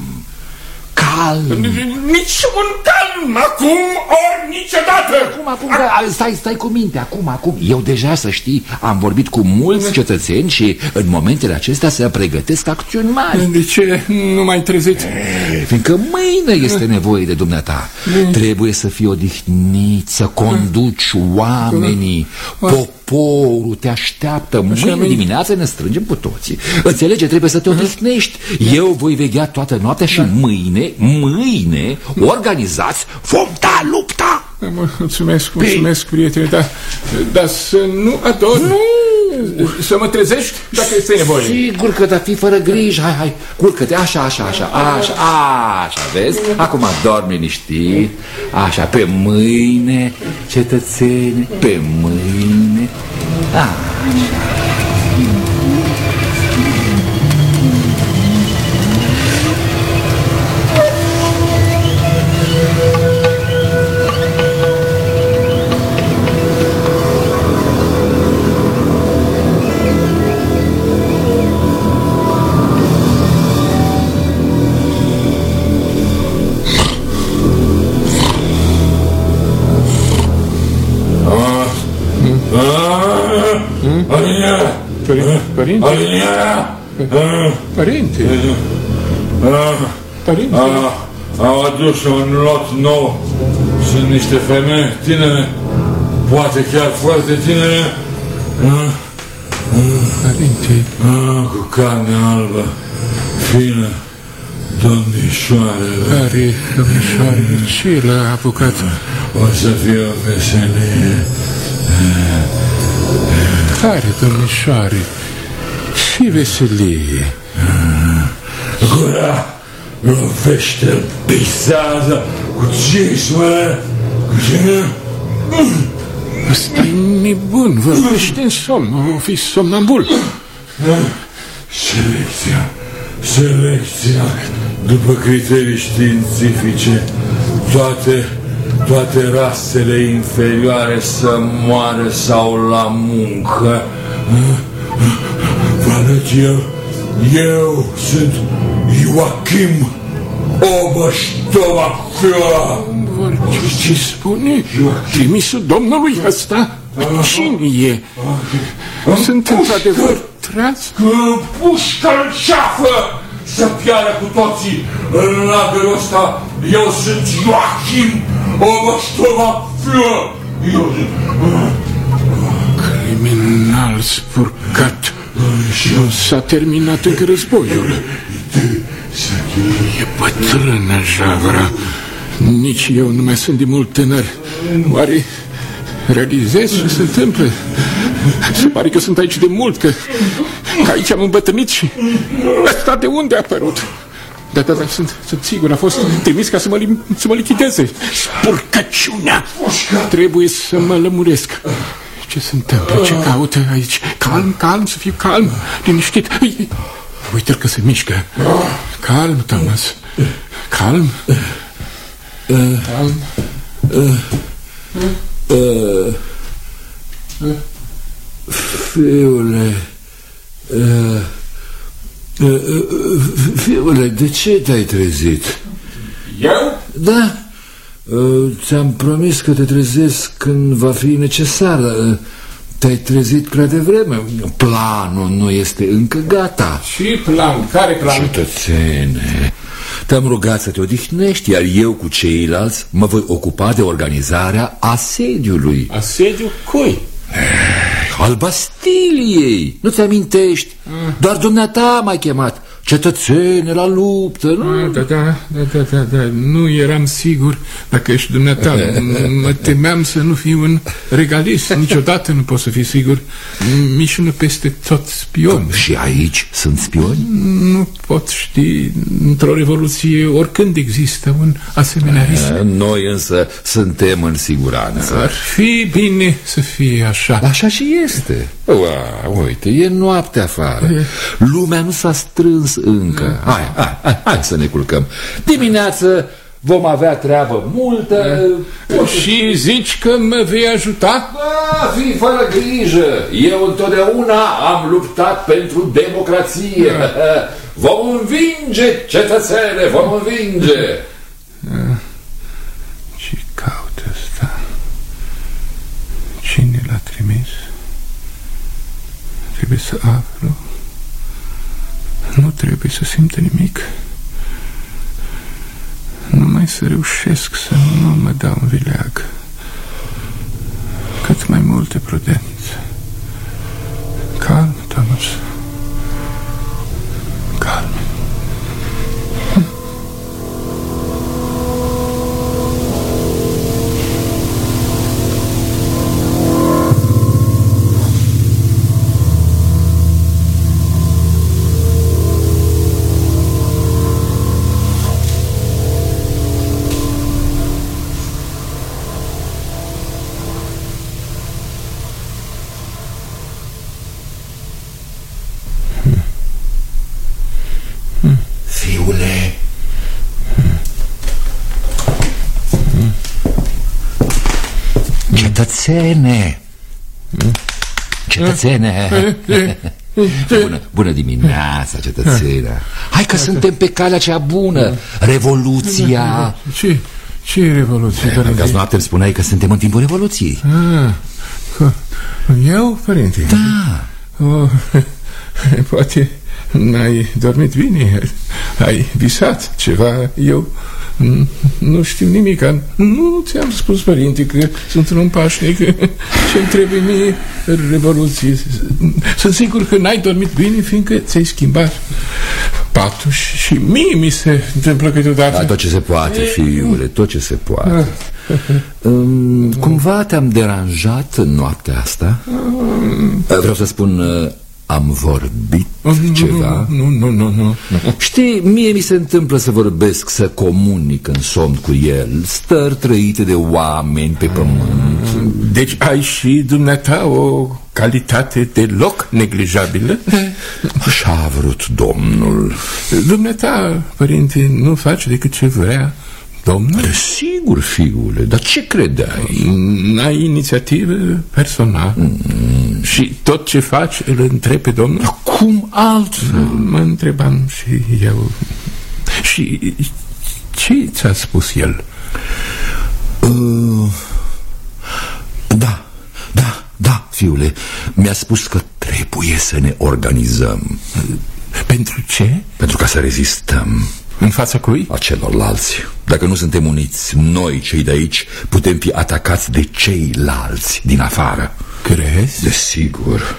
[SPEAKER 4] Calm.
[SPEAKER 3] Nici un calm, acum ori niciodată.
[SPEAKER 4] Acum, acum, da, stai, stai cu minte, acum, acum. Eu deja, să știi, am vorbit cu mulți cetățeni și în momentele acestea se pregătesc acțiuni mari.
[SPEAKER 3] De ce nu mai treziți?
[SPEAKER 4] Fiindcă mâine este nevoie de dumneata. Trebuie să fii odihnit, să conduci oamenii. Poporul te așteaptă. Mâine dimineață ne strângem cu toții. Înțelege, trebuie să te odihnești. Eu voi veghea toată noaptea și mâine, mâine, organizați, vom da lupta.
[SPEAKER 3] Mulțumesc, mulțumesc, prietene, dar, dar să nu ador.
[SPEAKER 4] Nu!
[SPEAKER 3] Să mă trezești dacă este nevoie.
[SPEAKER 4] Sigur că da, fi fără griji. Hai, hai, culcă-te, așa, așa, așa, așa, așa, vezi? Acum dormi liniștit. Așa, pe mâine, cetățene, pe mâine. Așa.
[SPEAKER 3] Părinte? Părinte? Părinte?
[SPEAKER 5] Am adus un lot nou. Sunt niște femei tinere, poate chiar foarte tinere.
[SPEAKER 3] Părinte?
[SPEAKER 5] Cu carne albă, fină, domnișoare.
[SPEAKER 3] Care domnișoare? Ce l-a apucat?
[SPEAKER 5] O să fie o veselie.
[SPEAKER 3] Care domnișoare? Ce veselie?
[SPEAKER 5] Gura lovește, pisează cu cismele, cu cine?
[SPEAKER 3] Ăsta-i nebun, vorbește în somn, o fi somnambul.
[SPEAKER 5] Selecția, selecția, după criterii științifice, toate, toate rasele inferioare să moară sau la muncă. Văd eu, eu sunt Joachim Oberstdorfer.
[SPEAKER 3] Ce spune? Trimisul domnului ăsta? Cine e? Sunt într-adevăr tras?
[SPEAKER 5] Pușcă-l ceafă să piară cu toții în lagărul ăsta. Eu sunt Joachim Oberstdorfer. Eu sunt...
[SPEAKER 3] Criminal spurcat. Nu s-a terminat încă războiul. E bătrână javra. Nici eu nu mai sunt de mult tânăr. Oare realizez ce se întâmplă? Se pare că sunt aici de mult, că, că aici am îmbătrânit și ăsta de unde a apărut? Da, da, da, sunt, sunt sigur, a fost trimis ca să mă, să mă lichideze. Spurcăciunea! Trebuie să mă lămuresc. Ce se întâmplă? Ce caută aici? Calm, calm, să fiu calm, liniștit. Uite-l că se mișcă. Calm, Thomas. Calm. Calm.
[SPEAKER 2] Fiule, fiule, de ce te-ai trezit?
[SPEAKER 3] Eu?
[SPEAKER 2] Da. Ți-am promis că te trezesc când va fi necesar. Te-ai trezit prea devreme. Planul nu este încă gata.
[SPEAKER 3] Și plan? Care plan?
[SPEAKER 2] Cetățene, te-am rugat să te odihnești, iar eu cu ceilalți mă voi ocupa de organizarea asediului.
[SPEAKER 3] Asediu cui?
[SPEAKER 2] Al Bastiliei. Nu-ți amintești? Mm. Doar dumneata m-ai chemat. Cetățene la luptă, nu?
[SPEAKER 3] Da, da, da, da, da, da. Nu eram sigur dacă ești dumneata. Mă temeam să nu fiu un regalist. Niciodată nu pot să fii sigur. Mișună peste tot spion.
[SPEAKER 2] Și aici sunt spioni?
[SPEAKER 3] Nu pot ști. Într-o revoluție oricând există un asemenea risc.
[SPEAKER 2] Noi însă suntem în siguranță.
[SPEAKER 3] Ar fi bine să fie așa.
[SPEAKER 2] Așa și este. Ua, uite, e noapte afară. Lumea nu s-a strâns încă. Hai, hai, hai, hai să ne culcăm. Dimineață vom avea treabă multă.
[SPEAKER 3] Și zici că mă vei ajuta?
[SPEAKER 2] Da, fii fără grijă. Eu întotdeauna am luptat pentru democrație. Vom învinge, cetățene, vom învinge.
[SPEAKER 3] Ce caută ăsta? Cine l-a trimis? Trebuie să aflu. Nu trebuie să simt nimic. Numai să reușesc să nu mă dau în vileag. Cât mai multe prudență. Calm, Thomas. Calm.
[SPEAKER 2] Fiule, cetățene, cetățene. Bună, bună dimineața, cetățene. Hai că suntem pe calea cea bună. Revoluția.
[SPEAKER 3] Ce? Ce revoluție?
[SPEAKER 2] Că azi noapte îmi spuneai că suntem în timpul revoluției.
[SPEAKER 3] Eu, părinte?
[SPEAKER 2] Da.
[SPEAKER 3] Oh, poate n-ai dormit bine. Ai visat ceva. Eu nu știu nimic. Nu ți-am spus, părinte, că sunt un om pașnic. Ce-mi trebuie mie revoluție. Sunt sigur că n-ai dormit bine, fiindcă ți-ai schimbat patul. Și mie mi se întâmplă câteodată.
[SPEAKER 2] Da, tot ce se poate, fiule, tot ce se poate. Cumva te-am deranjat în noaptea asta? Vreau să spun, am vorbit
[SPEAKER 3] oh, nu,
[SPEAKER 2] ceva?
[SPEAKER 3] Nu, nu, nu, nu, nu.
[SPEAKER 2] Știi, mie mi se întâmplă să vorbesc, să comunic în somn cu el stări trăite de oameni pe pământ.
[SPEAKER 3] Deci ai și dumneata o calitate deloc neglijabilă?
[SPEAKER 2] Așa a vrut Domnul.
[SPEAKER 3] Dumneata, părinte, nu faci decât ce vrea Domnul?
[SPEAKER 2] Sigur, fiule, dar ce credeai?
[SPEAKER 3] N-ai inițiativă personală mm. și tot ce faci îl întrebi pe Domnul?
[SPEAKER 2] Cum altfel?
[SPEAKER 3] Mă întrebam și eu. Și ce ți-a spus el?
[SPEAKER 2] Uh, da, da, da, fiule, mi-a spus că trebuie să ne organizăm.
[SPEAKER 3] Pentru ce?
[SPEAKER 2] Pentru ca să rezistăm.
[SPEAKER 3] În fața cui?
[SPEAKER 2] A celorlalți. Dacă nu suntem uniți, noi, cei de aici, putem fi atacați de ceilalți din afară.
[SPEAKER 3] Crezi?
[SPEAKER 2] Desigur.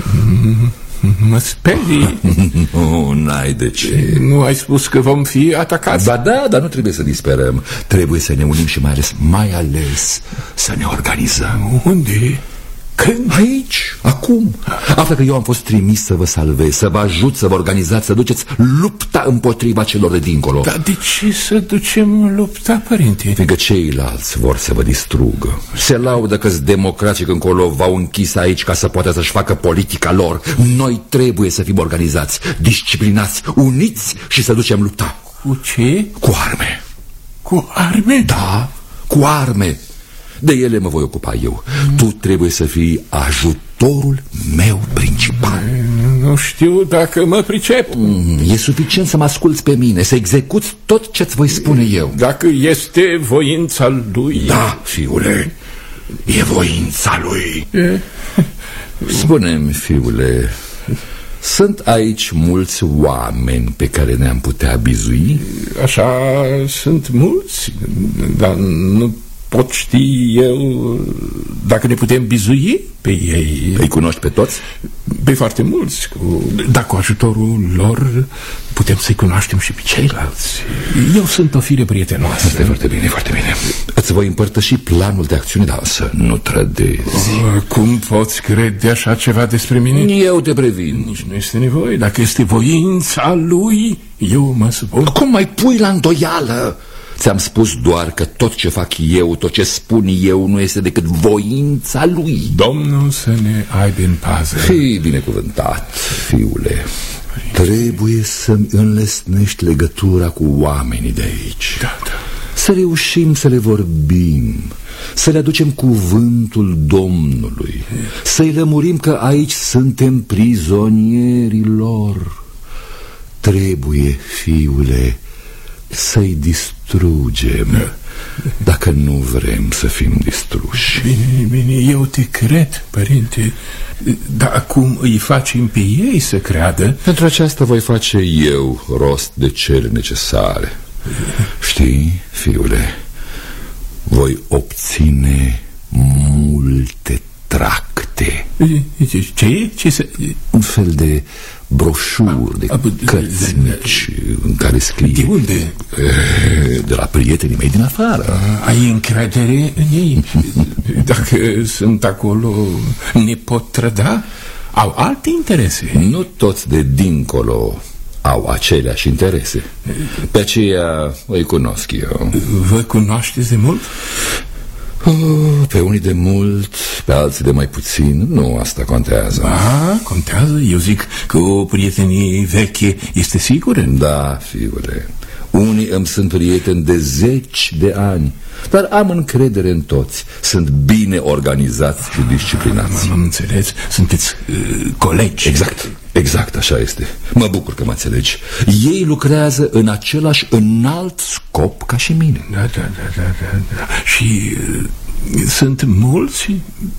[SPEAKER 3] Mă sperii.
[SPEAKER 2] Nu, n-ai de ce.
[SPEAKER 3] Nu ai spus că vom fi atacați?
[SPEAKER 2] Ba da, dar nu trebuie să disperăm. Trebuie să ne unim și mai ales, mai ales, să ne organizăm.
[SPEAKER 3] Unde? Când?
[SPEAKER 2] Aici, acum. Află că eu am fost trimis să vă salvez, să vă ajut, să vă organizați, să duceți lupta împotriva celor de dincolo.
[SPEAKER 3] Dar de ce să ducem lupta, părinte?
[SPEAKER 2] Fiindcă ceilalți vor să vă distrugă. Se laudă că-s democrații că încolo v-au închis aici ca să poată să-și facă politica lor. Noi trebuie să fim organizați, disciplinați, uniți și să ducem lupta.
[SPEAKER 3] Cu ce?
[SPEAKER 2] Cu arme.
[SPEAKER 3] Cu arme?
[SPEAKER 2] Da, cu arme. De ele mă voi ocupa eu. mm. Tu trebuie să fii ajutorul meu principal.
[SPEAKER 3] Nu știu dacă mă pricep.
[SPEAKER 2] mm, E suficient să mă asculți pe mine, să execuți tot ce-ți voi spune eu.
[SPEAKER 3] Dacă este voința lui.
[SPEAKER 2] Da, fiule, e voința lui. e? Spune-mi, fiule, sunt aici mulți oameni pe care ne-am putea bizui?
[SPEAKER 3] Așa, sunt mulți, dar nu pot ști eu dacă ne putem bizui pe ei.
[SPEAKER 2] Îi cunoști pe toți?
[SPEAKER 3] Pe foarte mulți. Cu, dar cu ajutorul lor putem să-i cunoaștem și pe ceilalți. Eu sunt o fire prietenoasă.
[SPEAKER 2] Asta e foarte bine, foarte bine. Îți voi împărtăși planul de acțiune, dar să nu trădezi.
[SPEAKER 3] Oh, cum poți crede așa ceva despre mine?
[SPEAKER 2] Eu te previn.
[SPEAKER 3] Nici nu este nevoie. Dacă este voința lui, eu mă supun.
[SPEAKER 2] Cum mai pui la îndoială? Ți-am spus doar că tot ce fac eu, tot ce spun eu, nu este decât voința lui.
[SPEAKER 3] Domnul să ne aibă în pază.
[SPEAKER 2] Fii binecuvântat, fiule. Trebuie să-mi înlesnești legătura cu oamenii de aici.
[SPEAKER 3] Da, da.
[SPEAKER 2] Să reușim să le vorbim, să le aducem cuvântul Domnului, să-i lămurim că aici suntem prizonierii lor. Trebuie, fiule, să-i distrugem, dacă nu vrem să fim distruși.
[SPEAKER 3] Bine, bine, eu te cred, părinte. Dar acum îi facem pe ei să creadă?
[SPEAKER 2] Pentru aceasta voi face eu rost de cele necesare. Știi, fiule, voi obține multe tracte.
[SPEAKER 3] Ce? Ce să...
[SPEAKER 2] Un fel de broșuri, de cărți mici în care scrie.
[SPEAKER 3] De unde?
[SPEAKER 2] De la prietenii mei din afară.
[SPEAKER 3] Ai încredere în ei? Dacă sunt acolo, ne pot trăda? Au alte interese?
[SPEAKER 2] Nu toți de dincolo au aceleași interese. Pe aceea îi cunosc eu.
[SPEAKER 3] Vă cunoașteți de mult?
[SPEAKER 2] Oh, pe unii de mult, pe alții de mai puțin. Nu, asta contează.
[SPEAKER 3] A, contează? Eu zic că o prietenie veche este sigură?
[SPEAKER 2] Da, fiule. Unii îmi sunt prieteni de zeci de ani, dar am încredere în toți. Sunt bine organizați și disciplinați.
[SPEAKER 3] Am înțeles, sunteți uh, colegi.
[SPEAKER 2] Exact, exact așa este. Mă bucur că mă înțelegi. Ei lucrează în același înalt scop ca și mine.
[SPEAKER 3] Da, da, da, da, da, da. Și uh, sunt mulți?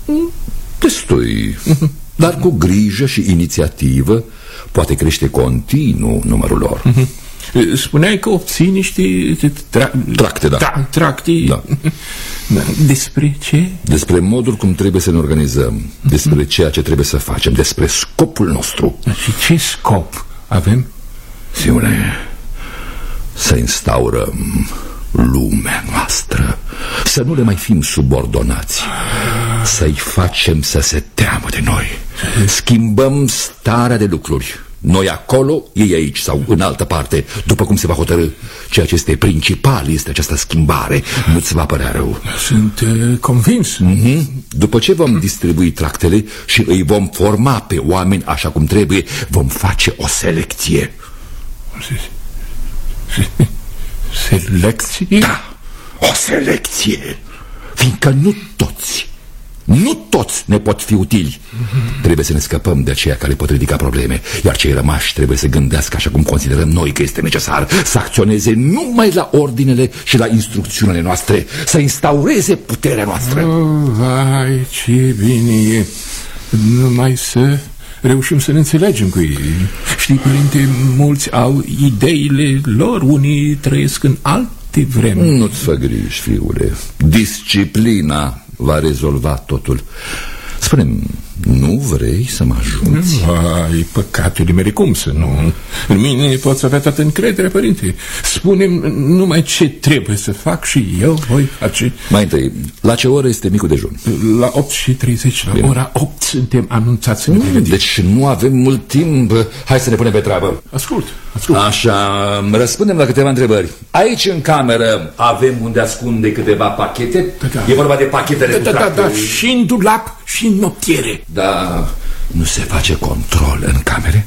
[SPEAKER 2] Destui. Dar cu grijă și inițiativă poate crește continuu numărul lor.
[SPEAKER 3] Spuneai că obții niște tra
[SPEAKER 2] tracte, da.
[SPEAKER 3] Tra tracte.
[SPEAKER 2] Da.
[SPEAKER 3] Despre ce?
[SPEAKER 2] Despre modul cum trebuie să ne organizăm, despre ceea ce trebuie să facem, despre scopul nostru.
[SPEAKER 3] Și ce scop avem?
[SPEAKER 2] Fiule, să instaurăm lumea noastră, să nu le mai fim subordonați.
[SPEAKER 4] Să-i facem să se teamă de noi. Schimbăm starea de lucruri. Noi acolo, ei aici sau în altă parte, după cum se va hotărâ. Ceea ce este principal este această schimbare. Nu-ți va părea rău.
[SPEAKER 3] Sunt uh, convins.
[SPEAKER 4] mm-hmm. După ce vom distribui tractele și îi vom forma pe oameni așa cum trebuie, vom face o selecție.
[SPEAKER 3] Selecție?
[SPEAKER 4] Da, o selecție. Fiindcă nu toți Nu toți ne pot fi utili. mm-hmm. Trebuie să ne scăpăm de aceia care pot ridica probleme, iar cei rămași trebuie să gândească așa cum considerăm noi că este necesar, să acționeze numai la ordinele și la instrucțiunile noastre, să instaureze puterea noastră.
[SPEAKER 3] Oh, vai, ce bine e. Numai să reușim să ne înțelegem cu ei. Știi, părinte, mulți au ideile lor, unii trăiesc în alte vremuri.
[SPEAKER 4] Nu-ți fă griji, fiule. Disciplina va rezolva totul. Spune-mi, nu vrei să mă ajuți?
[SPEAKER 3] Ai, păcatele mele, cum să nu? În mine poți avea toată încredere, părinte. Spune-mi numai ce trebuie să fac și eu voi face.
[SPEAKER 4] Mai întâi, la ce oră este micul dejun?
[SPEAKER 3] La opt și treizeci, la Bine. ora opt suntem anunțați în
[SPEAKER 4] mm, Deci nu avem mult timp. Hai să ne punem pe treabă.
[SPEAKER 3] Ascult, ascult.
[SPEAKER 4] Așa, răspundem la câteva întrebări. Aici în cameră avem unde ascunde câteva pachete.
[SPEAKER 3] Da, da.
[SPEAKER 4] E vorba de pachetele
[SPEAKER 3] da,
[SPEAKER 4] cu
[SPEAKER 3] da, da, da, și în dulap și în noptiere.
[SPEAKER 4] Da, nu se face control în camere?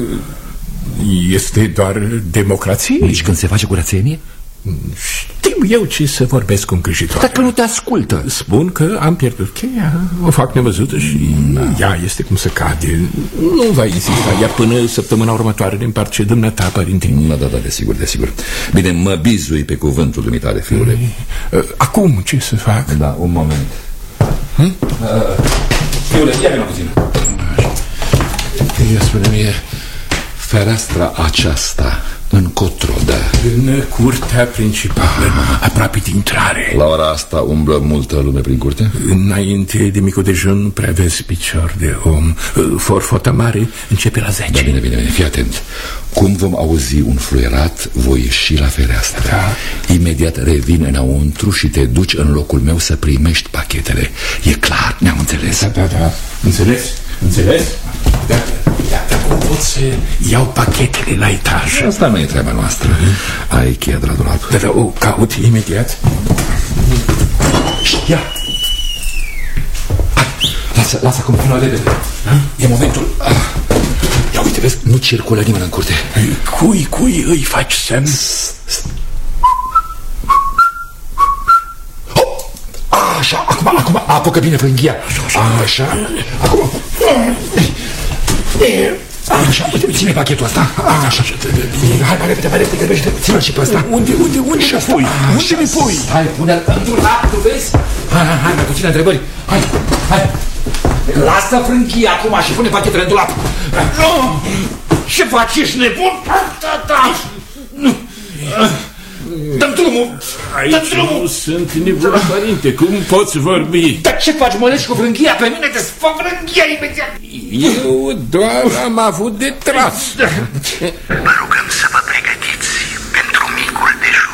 [SPEAKER 3] Este doar democrație.
[SPEAKER 4] Nici când se face curățenie?
[SPEAKER 3] Știu eu ce să vorbesc cu îngrijitoare.
[SPEAKER 4] Dacă nu te ascultă.
[SPEAKER 3] Spun că am pierdut cheia, o fac nevăzută și da. ea este cum se cade. Nu va insista, iar până săptămâna următoare din partea dumneata, părinte.
[SPEAKER 4] Da, da, da, desigur, desigur. Bine, mă bizui pe cuvântul dumitale, fiule.
[SPEAKER 3] Acum ce să fac?
[SPEAKER 4] Da, un moment. Hm? Uh, fiule, ia vină puțin. Ia spune mie, fereastra aceasta încotro dă?
[SPEAKER 3] În curtea principală, aproape de intrare.
[SPEAKER 4] La ora asta umblă multă lume prin curte?
[SPEAKER 3] Înainte de micul dejun nu prea vezi picior de om. Forfota mare începe la zece.
[SPEAKER 4] Da, bine, bine, bine, fii atent. Cum vom auzi un fluierat, voi ieși la fereastră. Da. Imediat revin înăuntru și te duci în locul meu să primești pachetele. E clar, ne-am înțeles?
[SPEAKER 3] Da, da, da. Înțeles? Înțeles? Da, da, cum pot să iau pachetele la etaj?
[SPEAKER 4] Asta nu e treaba noastră. Ai cheia de la dulap.
[SPEAKER 3] Da, da, o caut imediat.
[SPEAKER 4] Ia! Hai, lasă, lasă cum până repede. E momentul. Ia uite, vezi, nu circulă nimeni în curte.
[SPEAKER 3] Cui, cui îi faci semn?
[SPEAKER 4] Așa, acum, acum, apucă bine frânghia. Așa, acum. Așa, uite, ține pachetul ăsta. Așa, hai, mai repede, mai repede, grăbește, ține-l și pe ăsta.
[SPEAKER 3] Unde, unde, unde mi pui? Unde mi pui?
[SPEAKER 4] Hai, pune-l într-un lac, tu vezi? Hai, hai, hai, mai puține întrebări. Hai, hai. Lasă frânghia acum și pune pachetele în dulap. Ce faci, ești nebun? Dă-mi drumul!
[SPEAKER 3] Aici nu sunt nebun, părinte, cum poți vorbi?
[SPEAKER 4] Dar ce faci, mă legi cu frânghia pe mine? Desfă frânghia imediat!
[SPEAKER 3] Eu doar am avut de tras.
[SPEAKER 1] Vă rugăm să vă pregătiți pentru micul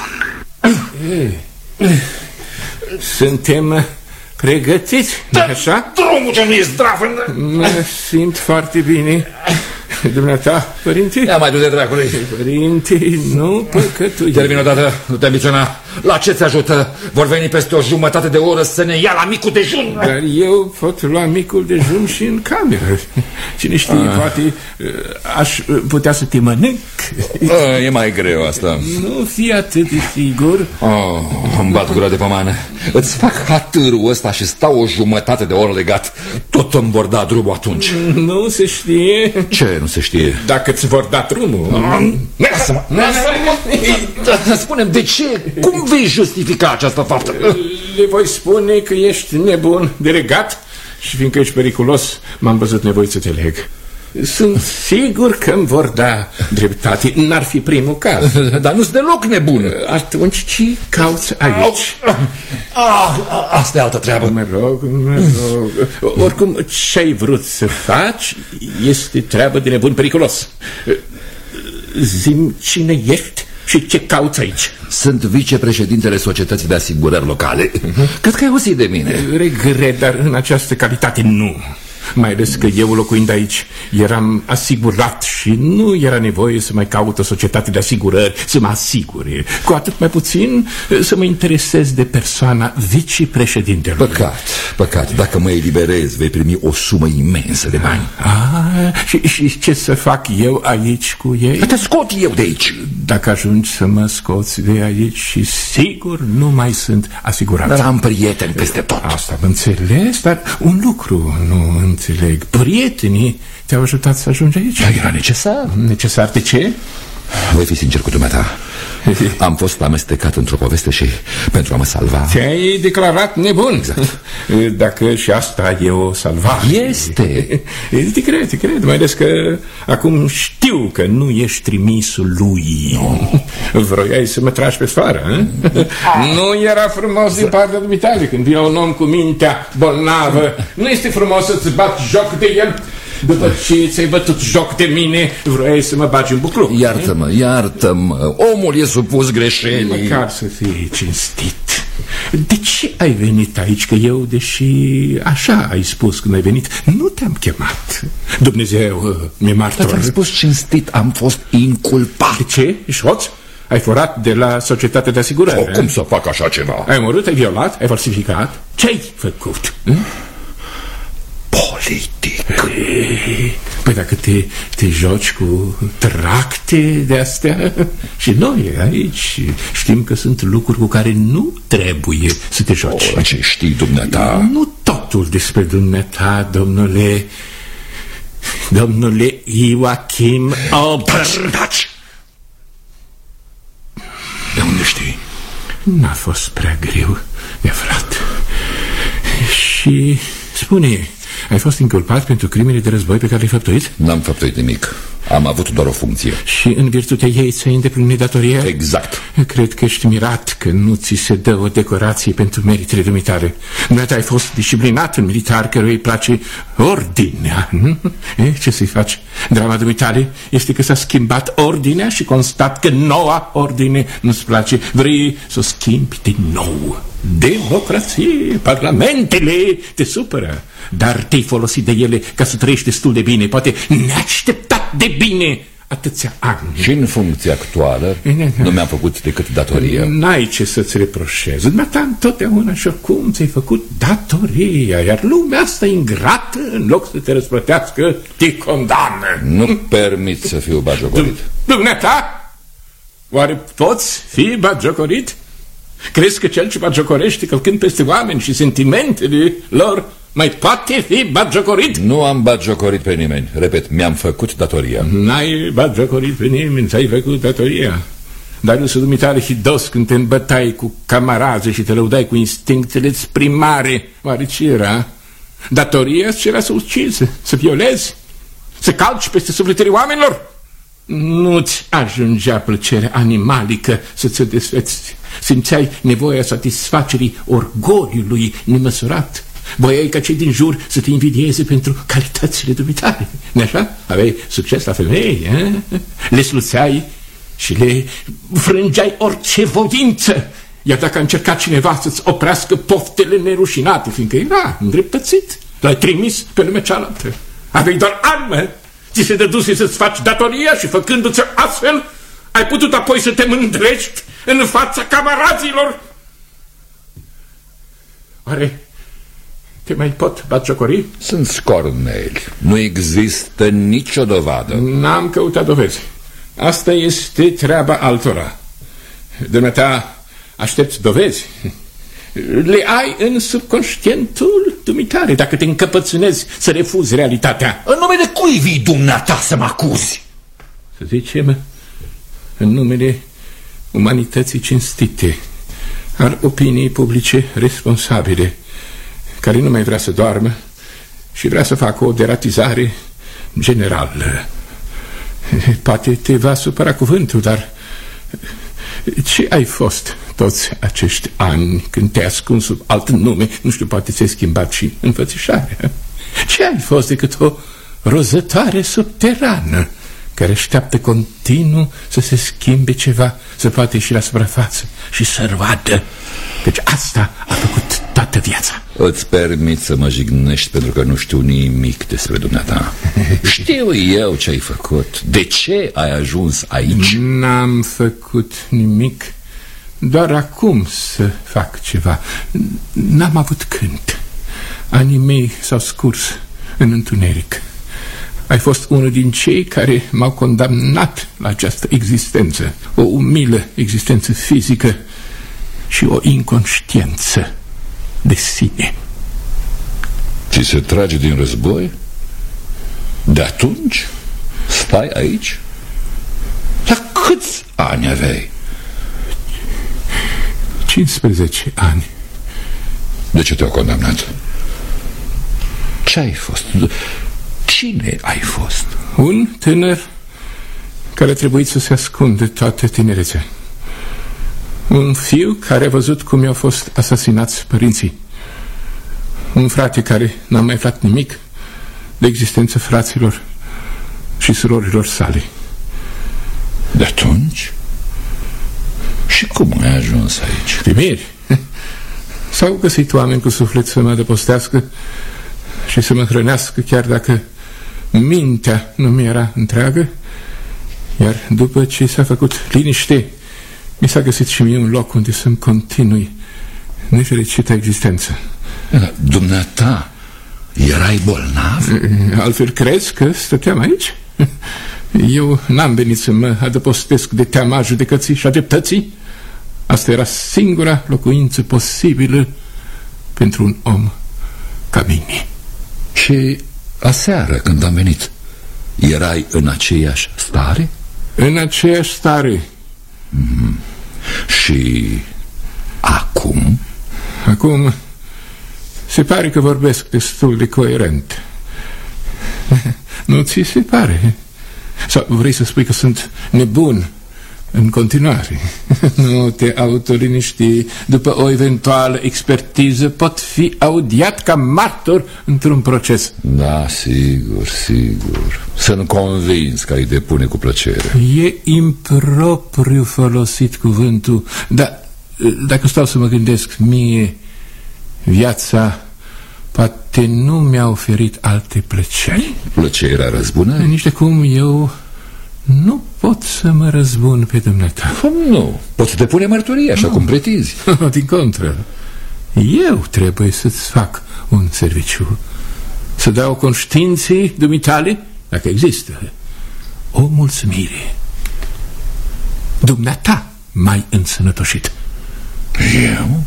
[SPEAKER 1] dejun.
[SPEAKER 3] Suntem pregătiți, așa?
[SPEAKER 4] Drumul ce nu e zdrav!
[SPEAKER 3] Mă simt foarte bine. Dumneata, părinte?
[SPEAKER 4] Ia mai du-te, dracului.
[SPEAKER 3] Părinte, nu păcătuie.
[SPEAKER 4] Termin odată, nu te ambiționa. La ce ți ajută? Vor veni peste o jumătate de oră să ne ia la micul dejun.
[SPEAKER 3] Dar eu pot lua micul dejun și în cameră. Cine știe, ah. poate aș putea să te mănânc.
[SPEAKER 4] E mai greu asta.
[SPEAKER 3] Nu fi atât de sigur.
[SPEAKER 4] Oh, îmi bat gura de pomană. Îți fac hatârul ăsta și stau o jumătate de oră legat. Tot îmi vor da drumul atunci.
[SPEAKER 3] Nu se știe.
[SPEAKER 4] Ce nu se știe?
[SPEAKER 3] Dacă îți vor da drumul.
[SPEAKER 4] Lasă-mă! Lasă-mă! Spune-mi, de ce? Cum vei justifica această faptă?
[SPEAKER 3] Le voi spune că ești nebun de regat și fiindcă ești periculos, m-am văzut nevoit să te leg. Sunt sigur că îmi vor da dreptate. N-ar fi primul caz.
[SPEAKER 4] Dar nu-s deloc nebun.
[SPEAKER 3] Atunci ce cauți aici?
[SPEAKER 4] Asta e altă treabă.
[SPEAKER 3] Mă rog, mă rog. Oricum, ce-ai vrut să faci este treabă de nebun periculos. Zi-mi cine ești Și ce cauți aici?
[SPEAKER 4] Sunt vicepreședintele Societății de Asigurări Locale. uh-huh. Cred că ai auzit de mine.
[SPEAKER 3] Regret, dar în această calitate nu. Mai ales că eu, locuind aici, eram asigurat și nu era nevoie să mai caut o societate de asigurări să mă asigure. Cu atât mai puțin să mă interesez de persoana vicepreședintelui.
[SPEAKER 4] Păcat, păcat. Dacă mă eliberez, vei primi o sumă imensă de bani.
[SPEAKER 3] Ah, și, și ce să fac eu aici cu ei?
[SPEAKER 4] Te scot eu de aici.
[SPEAKER 3] Dacă ajungi să mă scoți de aici, și sigur nu mai sunt asigurat.
[SPEAKER 4] Dar am prieteni peste tot.
[SPEAKER 3] Asta am înțeles, dar un lucru nu înțeleg. Prietenii te-au ajutat să ajungi aici?
[SPEAKER 4] Da, era necesar.
[SPEAKER 3] Necesar de ce?
[SPEAKER 4] Voi fi sincer cu dumneata. Am fost amestecat într-o poveste și pentru a mă salva...
[SPEAKER 3] Te-ai declarat nebun. Exact. Dacă și asta e o salvare.
[SPEAKER 4] Este.
[SPEAKER 3] Te cred, te cred. Mai ales că acum știu că nu ești trimisul lui. No. Vroiai să mă tragi pe sfoară, nu era frumos din partea dumitale când vine un om cu mintea bolnavă. Nu este frumos să-ți bați joc de el. După ce ți-ai bătut joc de mine, vroiai să mă bagi în bucluc.
[SPEAKER 4] Iartă-mă, iartă-mă. Omul e supus greșelii.
[SPEAKER 3] Măcar să fie cinstit. De ce ai venit aici? Că eu, deși așa ai spus când ai venit, nu te-am chemat. Dumnezeu mi-e martor.
[SPEAKER 4] Dar ți-am spus cinstit, am fost inculpat.
[SPEAKER 3] De ce? Ești hoț? Ai furat de la societatea de asigurări?
[SPEAKER 4] O, cum să fac așa ceva?
[SPEAKER 3] Ai omorât, ai violat, ai falsificat? Ce-ai făcut? Hm?
[SPEAKER 4] Politic.
[SPEAKER 3] Păi dacă te, te joci cu tracte de astea, și noi aici știm că sunt lucruri cu care nu trebuie să te joci.
[SPEAKER 4] O, ce știi dumneata?
[SPEAKER 3] Nu totul despre dumneata, domnule Domnule Joachim Albert.
[SPEAKER 4] De unde știi?
[SPEAKER 3] N-a fost prea greu de aflat. Și spune, ai fost inculpat pentru crimele de război pe care le-ai făptuit?
[SPEAKER 4] N-am făptuit nimic. Am avut doar o funcție.
[SPEAKER 3] Și în virtutea ei ți-ai îndeplinit datoria?
[SPEAKER 4] Exact.
[SPEAKER 3] Cred că ești mirat că nu ți se dă o decorație pentru meritele dumitale. Dumneata ai fost disciplinat în militar căruia îi place ordinea. E, ce să-i faci? Drama dumitale este că s-a schimbat ordinea și constat că noua ordine nu-ți place. Vrei să o schimbi din nou. Democrație, parlamentele te supără, dar te-ai folosit de ele ca să trăiești destul de bine, poate neașteptat de bine atâția ani.
[SPEAKER 4] Și în funcția actuală nu mi-am făcut decât datoria.
[SPEAKER 3] N-ai ce să-ți reproșezi. Dumneata întotdeauna și oricum ți-ai făcut datoria, iar lumea asta ingrată, în loc să te răsplătească, te condamnă.
[SPEAKER 4] Nu permit să fiu bagiocorit.
[SPEAKER 3] Dumneata? Oare poți fi bagiocorit? Crezi că cel ce bagiocorește călcând peste oameni și sentimentele lor mai poate fi bagiocorit?
[SPEAKER 4] Nu am bagiocorit pe nimeni. Repet, mi-am făcut datoria.
[SPEAKER 3] N-ai bagiocorit pe nimeni, ți-ai făcut datoria. Dar însă dumitare hidos când te îmbătai cu camaraze și te lăudai cu instinctele-ți primare. Oare ce era? Datoria-ți era să ucizi, să violezi, să calci peste sufletele oamenilor? Nu-ți ajungea plăcerea animalică să ți-o desfeți. Simțeai nevoia satisfacerii orgoliului nemăsurat. Voiai ca cei din jur să te invidieze pentru calitățile dumitale. Nu așa? Aveai succes la femei, eh? Le sluțeai și le frângeai orice voință. Iar dacă a încercat cineva să-ți oprească poftele nerușinate, fiindcă era îndreptățit, l-ai trimis pe lumea cealaltă. Aveai doar armă. Ți se dăduse să-ți faci datoria și făcându-ți astfel ai putut apoi să te mândrești în fața camarazilor. Oare te mai pot batjocori?
[SPEAKER 4] Sunt scorneli. Nu există nicio dovadă.
[SPEAKER 3] N-am căutat dovezi. Asta este treaba altora. Dumneata aștepți dovezi. Le ai în subconștientul dumitare dacă te încăpățânezi să refuzi realitatea.
[SPEAKER 4] În numele cui vii dumneata să mă acuzi?
[SPEAKER 3] Să zicem, în numele umanității cinstite, al opiniei publice responsabile, care nu mai vrea să doarmă și vrea să facă o deratizare generală. Poate te va supăra cuvântul, dar ce ai fost toți acești ani când te-ai ascuns sub alt nume? Nu știu, poate ți-ai schimbat și înfățișarea. Ce ai fost decât o rozătoare subterană care așteaptă continuu să se schimbe ceva, să poată ieși la suprafață și să vadă. Deci asta a făcut toată viața.
[SPEAKER 4] Îți permit să mă jignești pentru că nu știu nimic despre dumneata. Știu eu ce ai făcut. De ce ai ajuns aici?
[SPEAKER 3] N-am făcut nimic. Doar acum să fac ceva. N-am avut când. Anii mei s-au scurs în întuneric. Ai fost unul din cei care m-au condamnat la această existență. O umilă existență fizică și o inconștiență de sine.
[SPEAKER 4] Ți se trage din război? De atunci stai aici? La câți ani aveai?
[SPEAKER 3] cincisprezece ani.
[SPEAKER 4] De ce te-au condamnat? Ce ai fost? Cine ai fost?
[SPEAKER 3] Un tânăr care a trebuit să se ascundă toată tinerețea. Un fiu care a văzut cum i-au fost asasinați părinții. Un frate care n-a mai aflat nimic de existența fraților și surorilor sale.
[SPEAKER 4] De atunci? Și cum ai ajuns aici?
[SPEAKER 3] Primiri. S-au găsit oameni cu suflet să mă adăpostească și să mă hrănească, chiar dacă mintea nu mi era întreagă. Iar după ce s-a făcut liniște, mi s-a găsit și mie un loc unde să-mi continui nefericită existență.
[SPEAKER 4] Dumneata, erai bolnav?
[SPEAKER 3] Altfel crezi că stăteam aici? Eu n-am venit să mă adăpostesc de teama judecății și a dreptății. Asta era singura locuință posibilă pentru un om ca mine.
[SPEAKER 4] Și aseară când am venit, erai în aceeași stare?
[SPEAKER 3] În aceeași stare.
[SPEAKER 4] Mm-hmm. Și acum?
[SPEAKER 3] Acum se pare că vorbesc destul de coerent. Nu ți se pare? Sau vrei să spui că sunt nebun în continuare? Nu te autoliniști. După o eventuală expertiză pot fi audiat ca martor într-un proces.
[SPEAKER 4] Da, sigur, sigur. Sunt convins că îi depune cu plăcere.
[SPEAKER 3] E impropriu folosit cuvântul. Dar dacă stau să mă gândesc, mie viața poate nu mi-a oferit alte plăceri.
[SPEAKER 4] Plăcerea răzbunării?
[SPEAKER 3] Nici de cum eu nu pot să mă răzbun pe dumneata.
[SPEAKER 4] Nu, poți să te pune mărturie așa nu. Cum pretinzi.
[SPEAKER 3] Din contră, eu trebuie să-ți fac un serviciu, să dau conștiinței dumitale, dacă există, o mulțumire. Dumneata m-ai însănătoșit.
[SPEAKER 4] Eu?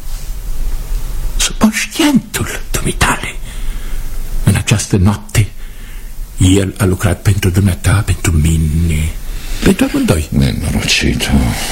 [SPEAKER 3] Subconștientul dumitale. În această noapte el a lucrat pentru dumneata, pentru mine, pentru amândoi.
[SPEAKER 4] Nenorocită.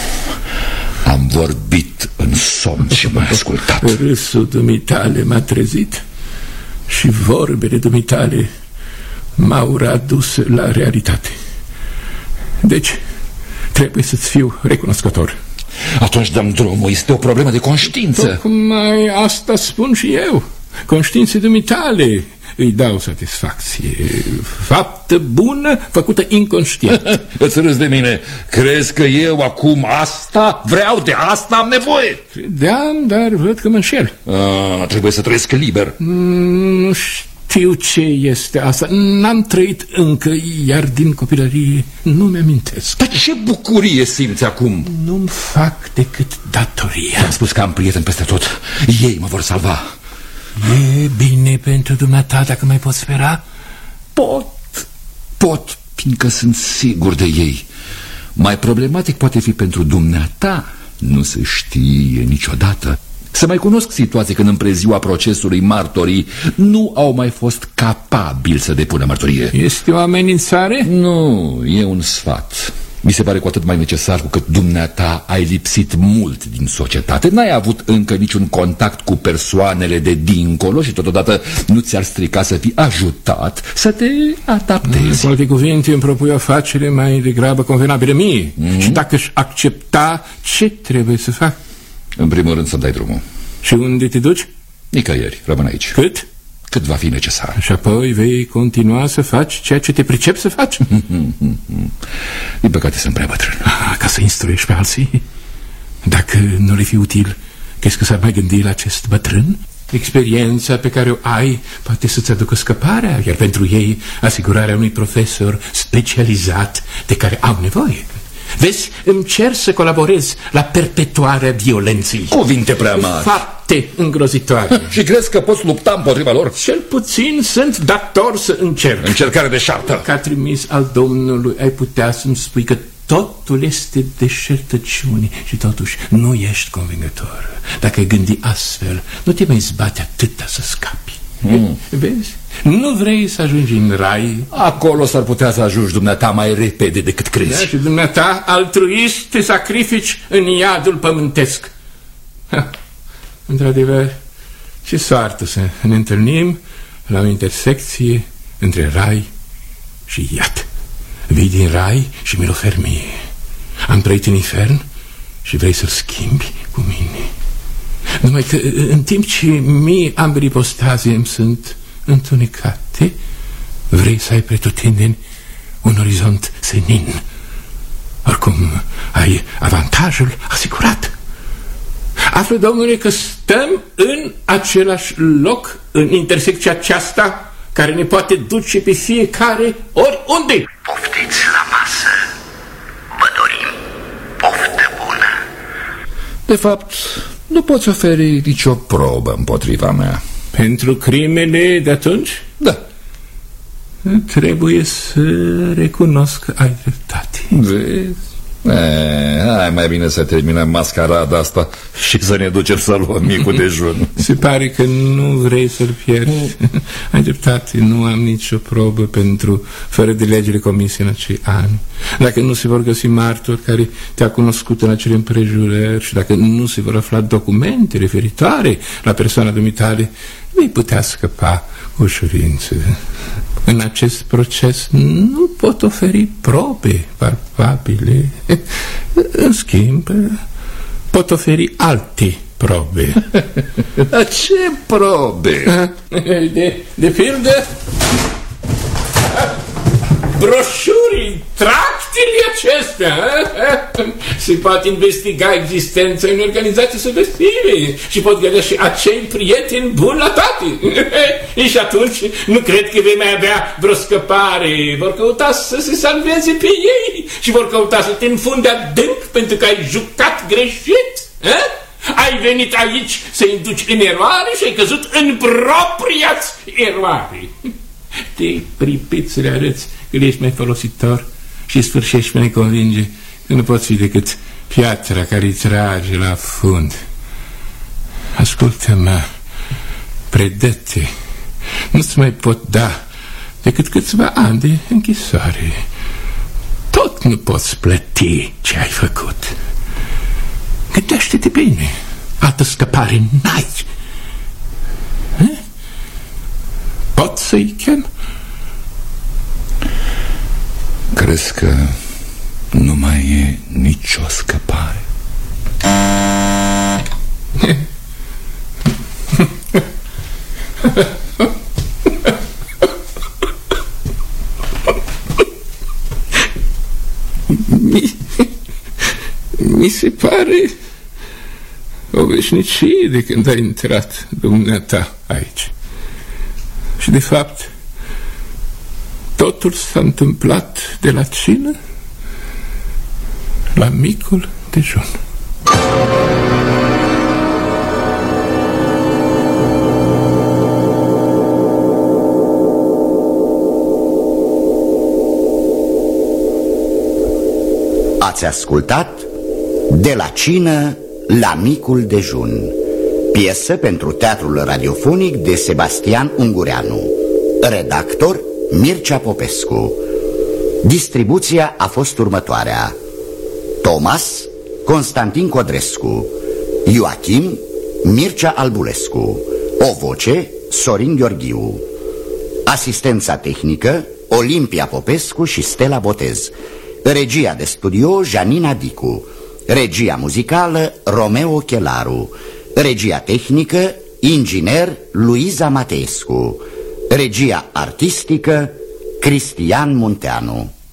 [SPEAKER 4] Am vorbit în somn și m-ai ascultat.
[SPEAKER 3] Râsul dumitale m-a trezit și vorbele dumitale m-au readus la realitate. Deci trebuie să-ți fiu recunoscător.
[SPEAKER 4] Atunci dăm drumul, este o problemă de conștiință.
[SPEAKER 3] Tocmai asta spun și eu. Conștiinței dumitale îi dau satisfacție. Faptă bună făcută inconștient.
[SPEAKER 4] Îți râzi de mine. Crezi că eu acum asta vreau, de asta am nevoie?
[SPEAKER 3] Credeam, dar văd că mă înșel.
[SPEAKER 4] A, trebuie să trăiesc liber.
[SPEAKER 3] Nu știu ce este asta. N-am trăit încă, iar din copilărie nu mi-amintesc.
[SPEAKER 4] Dar ce bucurie simți acum?
[SPEAKER 3] Nu-mi fac decât datoria.
[SPEAKER 4] Am spus că am prieteni peste tot. Ei mă vor salva.
[SPEAKER 3] E bine pentru dumneata dacă mai poți spera?
[SPEAKER 4] Pot, pot, fiindcă sunt sigur de ei. Mai problematic poate fi pentru dumneata, nu se știe niciodată. Să mai cunosc situații când în preziua procesului martorii nu au mai fost capabili să depună mărturie.
[SPEAKER 3] Este o amenințare?
[SPEAKER 4] Nu, e un sfat. Mi se pare cu atât mai necesar cu cât dumneata ai lipsit mult din societate. N-ai avut încă niciun contact cu persoanele de dincolo și totodată nu ți-ar strica să fii ajutat să te adaptezi.
[SPEAKER 3] Cu alte cuvinte, îmi propui o afacere mai degrabă convenabilă mie. Mm-hmm. Și dacă își accepta, ce trebuie să fac?
[SPEAKER 4] În primul rând să-mi dai drumul.
[SPEAKER 3] Și unde te duci?
[SPEAKER 4] Nicăieri, rămân aici.
[SPEAKER 3] Cât?
[SPEAKER 4] cât va fi necesar.
[SPEAKER 3] Și apoi vei continua să faci ceea ce te pricepi să faci.
[SPEAKER 4] Din păcate sunt prea bătrân.
[SPEAKER 3] Ah, ca să instruiești pe alții. Dacă nu le fi util, crezi că s-ar mai gândi la acest bătrân? Experiența pe care o ai poate să-ți aducă scăparea, iar pentru ei asigurarea unui profesor specializat de care au nevoie. Vezi, îmi cer să colaborez la perpetuarea violenței.
[SPEAKER 4] Cuvinte prea mari.
[SPEAKER 3] Fapte îngrozitoare.
[SPEAKER 4] Și crezi că poți lupta împotriva lor?
[SPEAKER 3] Cel puțin sunt dator să încerc.
[SPEAKER 4] Încercare de șartă.
[SPEAKER 3] Ca trimis al Domnului ai putea să-mi spui că totul este deșertăciune și totuși nu ești convingător. Dacă ai gândi astfel, nu te mai zbate atâta să scapi. Mm. Vezi? Nu vrei să ajungi în rai?
[SPEAKER 4] Acolo s-ar putea să ajungi dumneata mai repede decât crezi.
[SPEAKER 3] Da, și dumneata, altruist, te sacrifici în iadul pământesc. Ha. Într-adevăr, ce soartă să ne întâlnim la o intersecție între rai și iad. Vii din rai și mi-l oferi mie. Am trăit în infern și vrei să-l schimbi cu mine. Numai că în timp ce mii ambele ipostaze îmi sunt întunecate, vrei să ai pretutindeni un orizont senin. Oricum, ai avantajul asigurat. Află, Domnule, că stăm în același loc, în intersecția aceasta, care ne poate duce pe fiecare oriunde.
[SPEAKER 1] Poftiți la masă. Vă dorim poftă bună.
[SPEAKER 4] De fapt, nu poți oferi nicio probă împotriva mea.
[SPEAKER 3] Pentru crimele de atunci?
[SPEAKER 4] Da.
[SPEAKER 3] Trebuie să recunosc că ai dreptate.
[SPEAKER 4] Vezi? E, hai mai bine să terminăm mascarada asta și să ne ducem să luăm micul dejun.
[SPEAKER 3] Se pare că nu vrei să-l pierzi. Ai dreptate, nu am nicio probă pentru fără de legile comise în acei ani. Dacă nu se vor găsi martori care te-au cunoscut în acele împrejurări și dacă nu se vor afla documente referitoare la persoana dumitale, vei putea scăpa cu ușurință. În acest proces nu pot oferi probe palpabile. În schimb, pot oferi alte probe.
[SPEAKER 4] Ce probe?
[SPEAKER 3] De, de pildă, broșurii, tractele acestea. Se poate investiga existența unei organizații sugestive și pot gădea și acei prieteni buni la toate. Și atunci nu cred că vei mai avea vreo scăpare. Vor căuta să se salveze pe ei și vor căuta să te înfunde adânc pentru că ai jucat greșit. Ai venit aici să induci în eroare și ai căzut în propria-ți eroare. Te pripiți să le arăți că ești mai folositor și sfârșești mai convinge că nu poți fi decât piatra care îi trage la fund. Ascultă-mă, predă-te, nu-ți mai pot da decât câțiva ani de închisoare. Tot nu poți plăti ce ai făcut. Gândește-te bine, altă scăpare n-ai. Pot să-i chem?
[SPEAKER 4] Crezi că nu mai e nicio scăpare?
[SPEAKER 3] Mi, mi se pare o veșnicie de când ai intrat dumneata aici. Și de fapt totul s-a întâmplat de la cină la micul dejun.
[SPEAKER 1] Ați ascultat De la cină la micul dejun, piesă pentru teatrul radiofonic de Sebastian Ungureanu. Redactor Mircea Popescu. Distribuția a fost următoarea: Thomas Constantin Codrescu, Ioachim Mircea Albulescu, o voce Sorin Gheorghiu, asistența tehnică Olimpia Popescu și Stella Botez, regia de studio Janina Dicu, regia muzicală Romeo Chelaru, regia tehnică inginer Luiza Mateescu. Regia artistică Cristian Munteanu.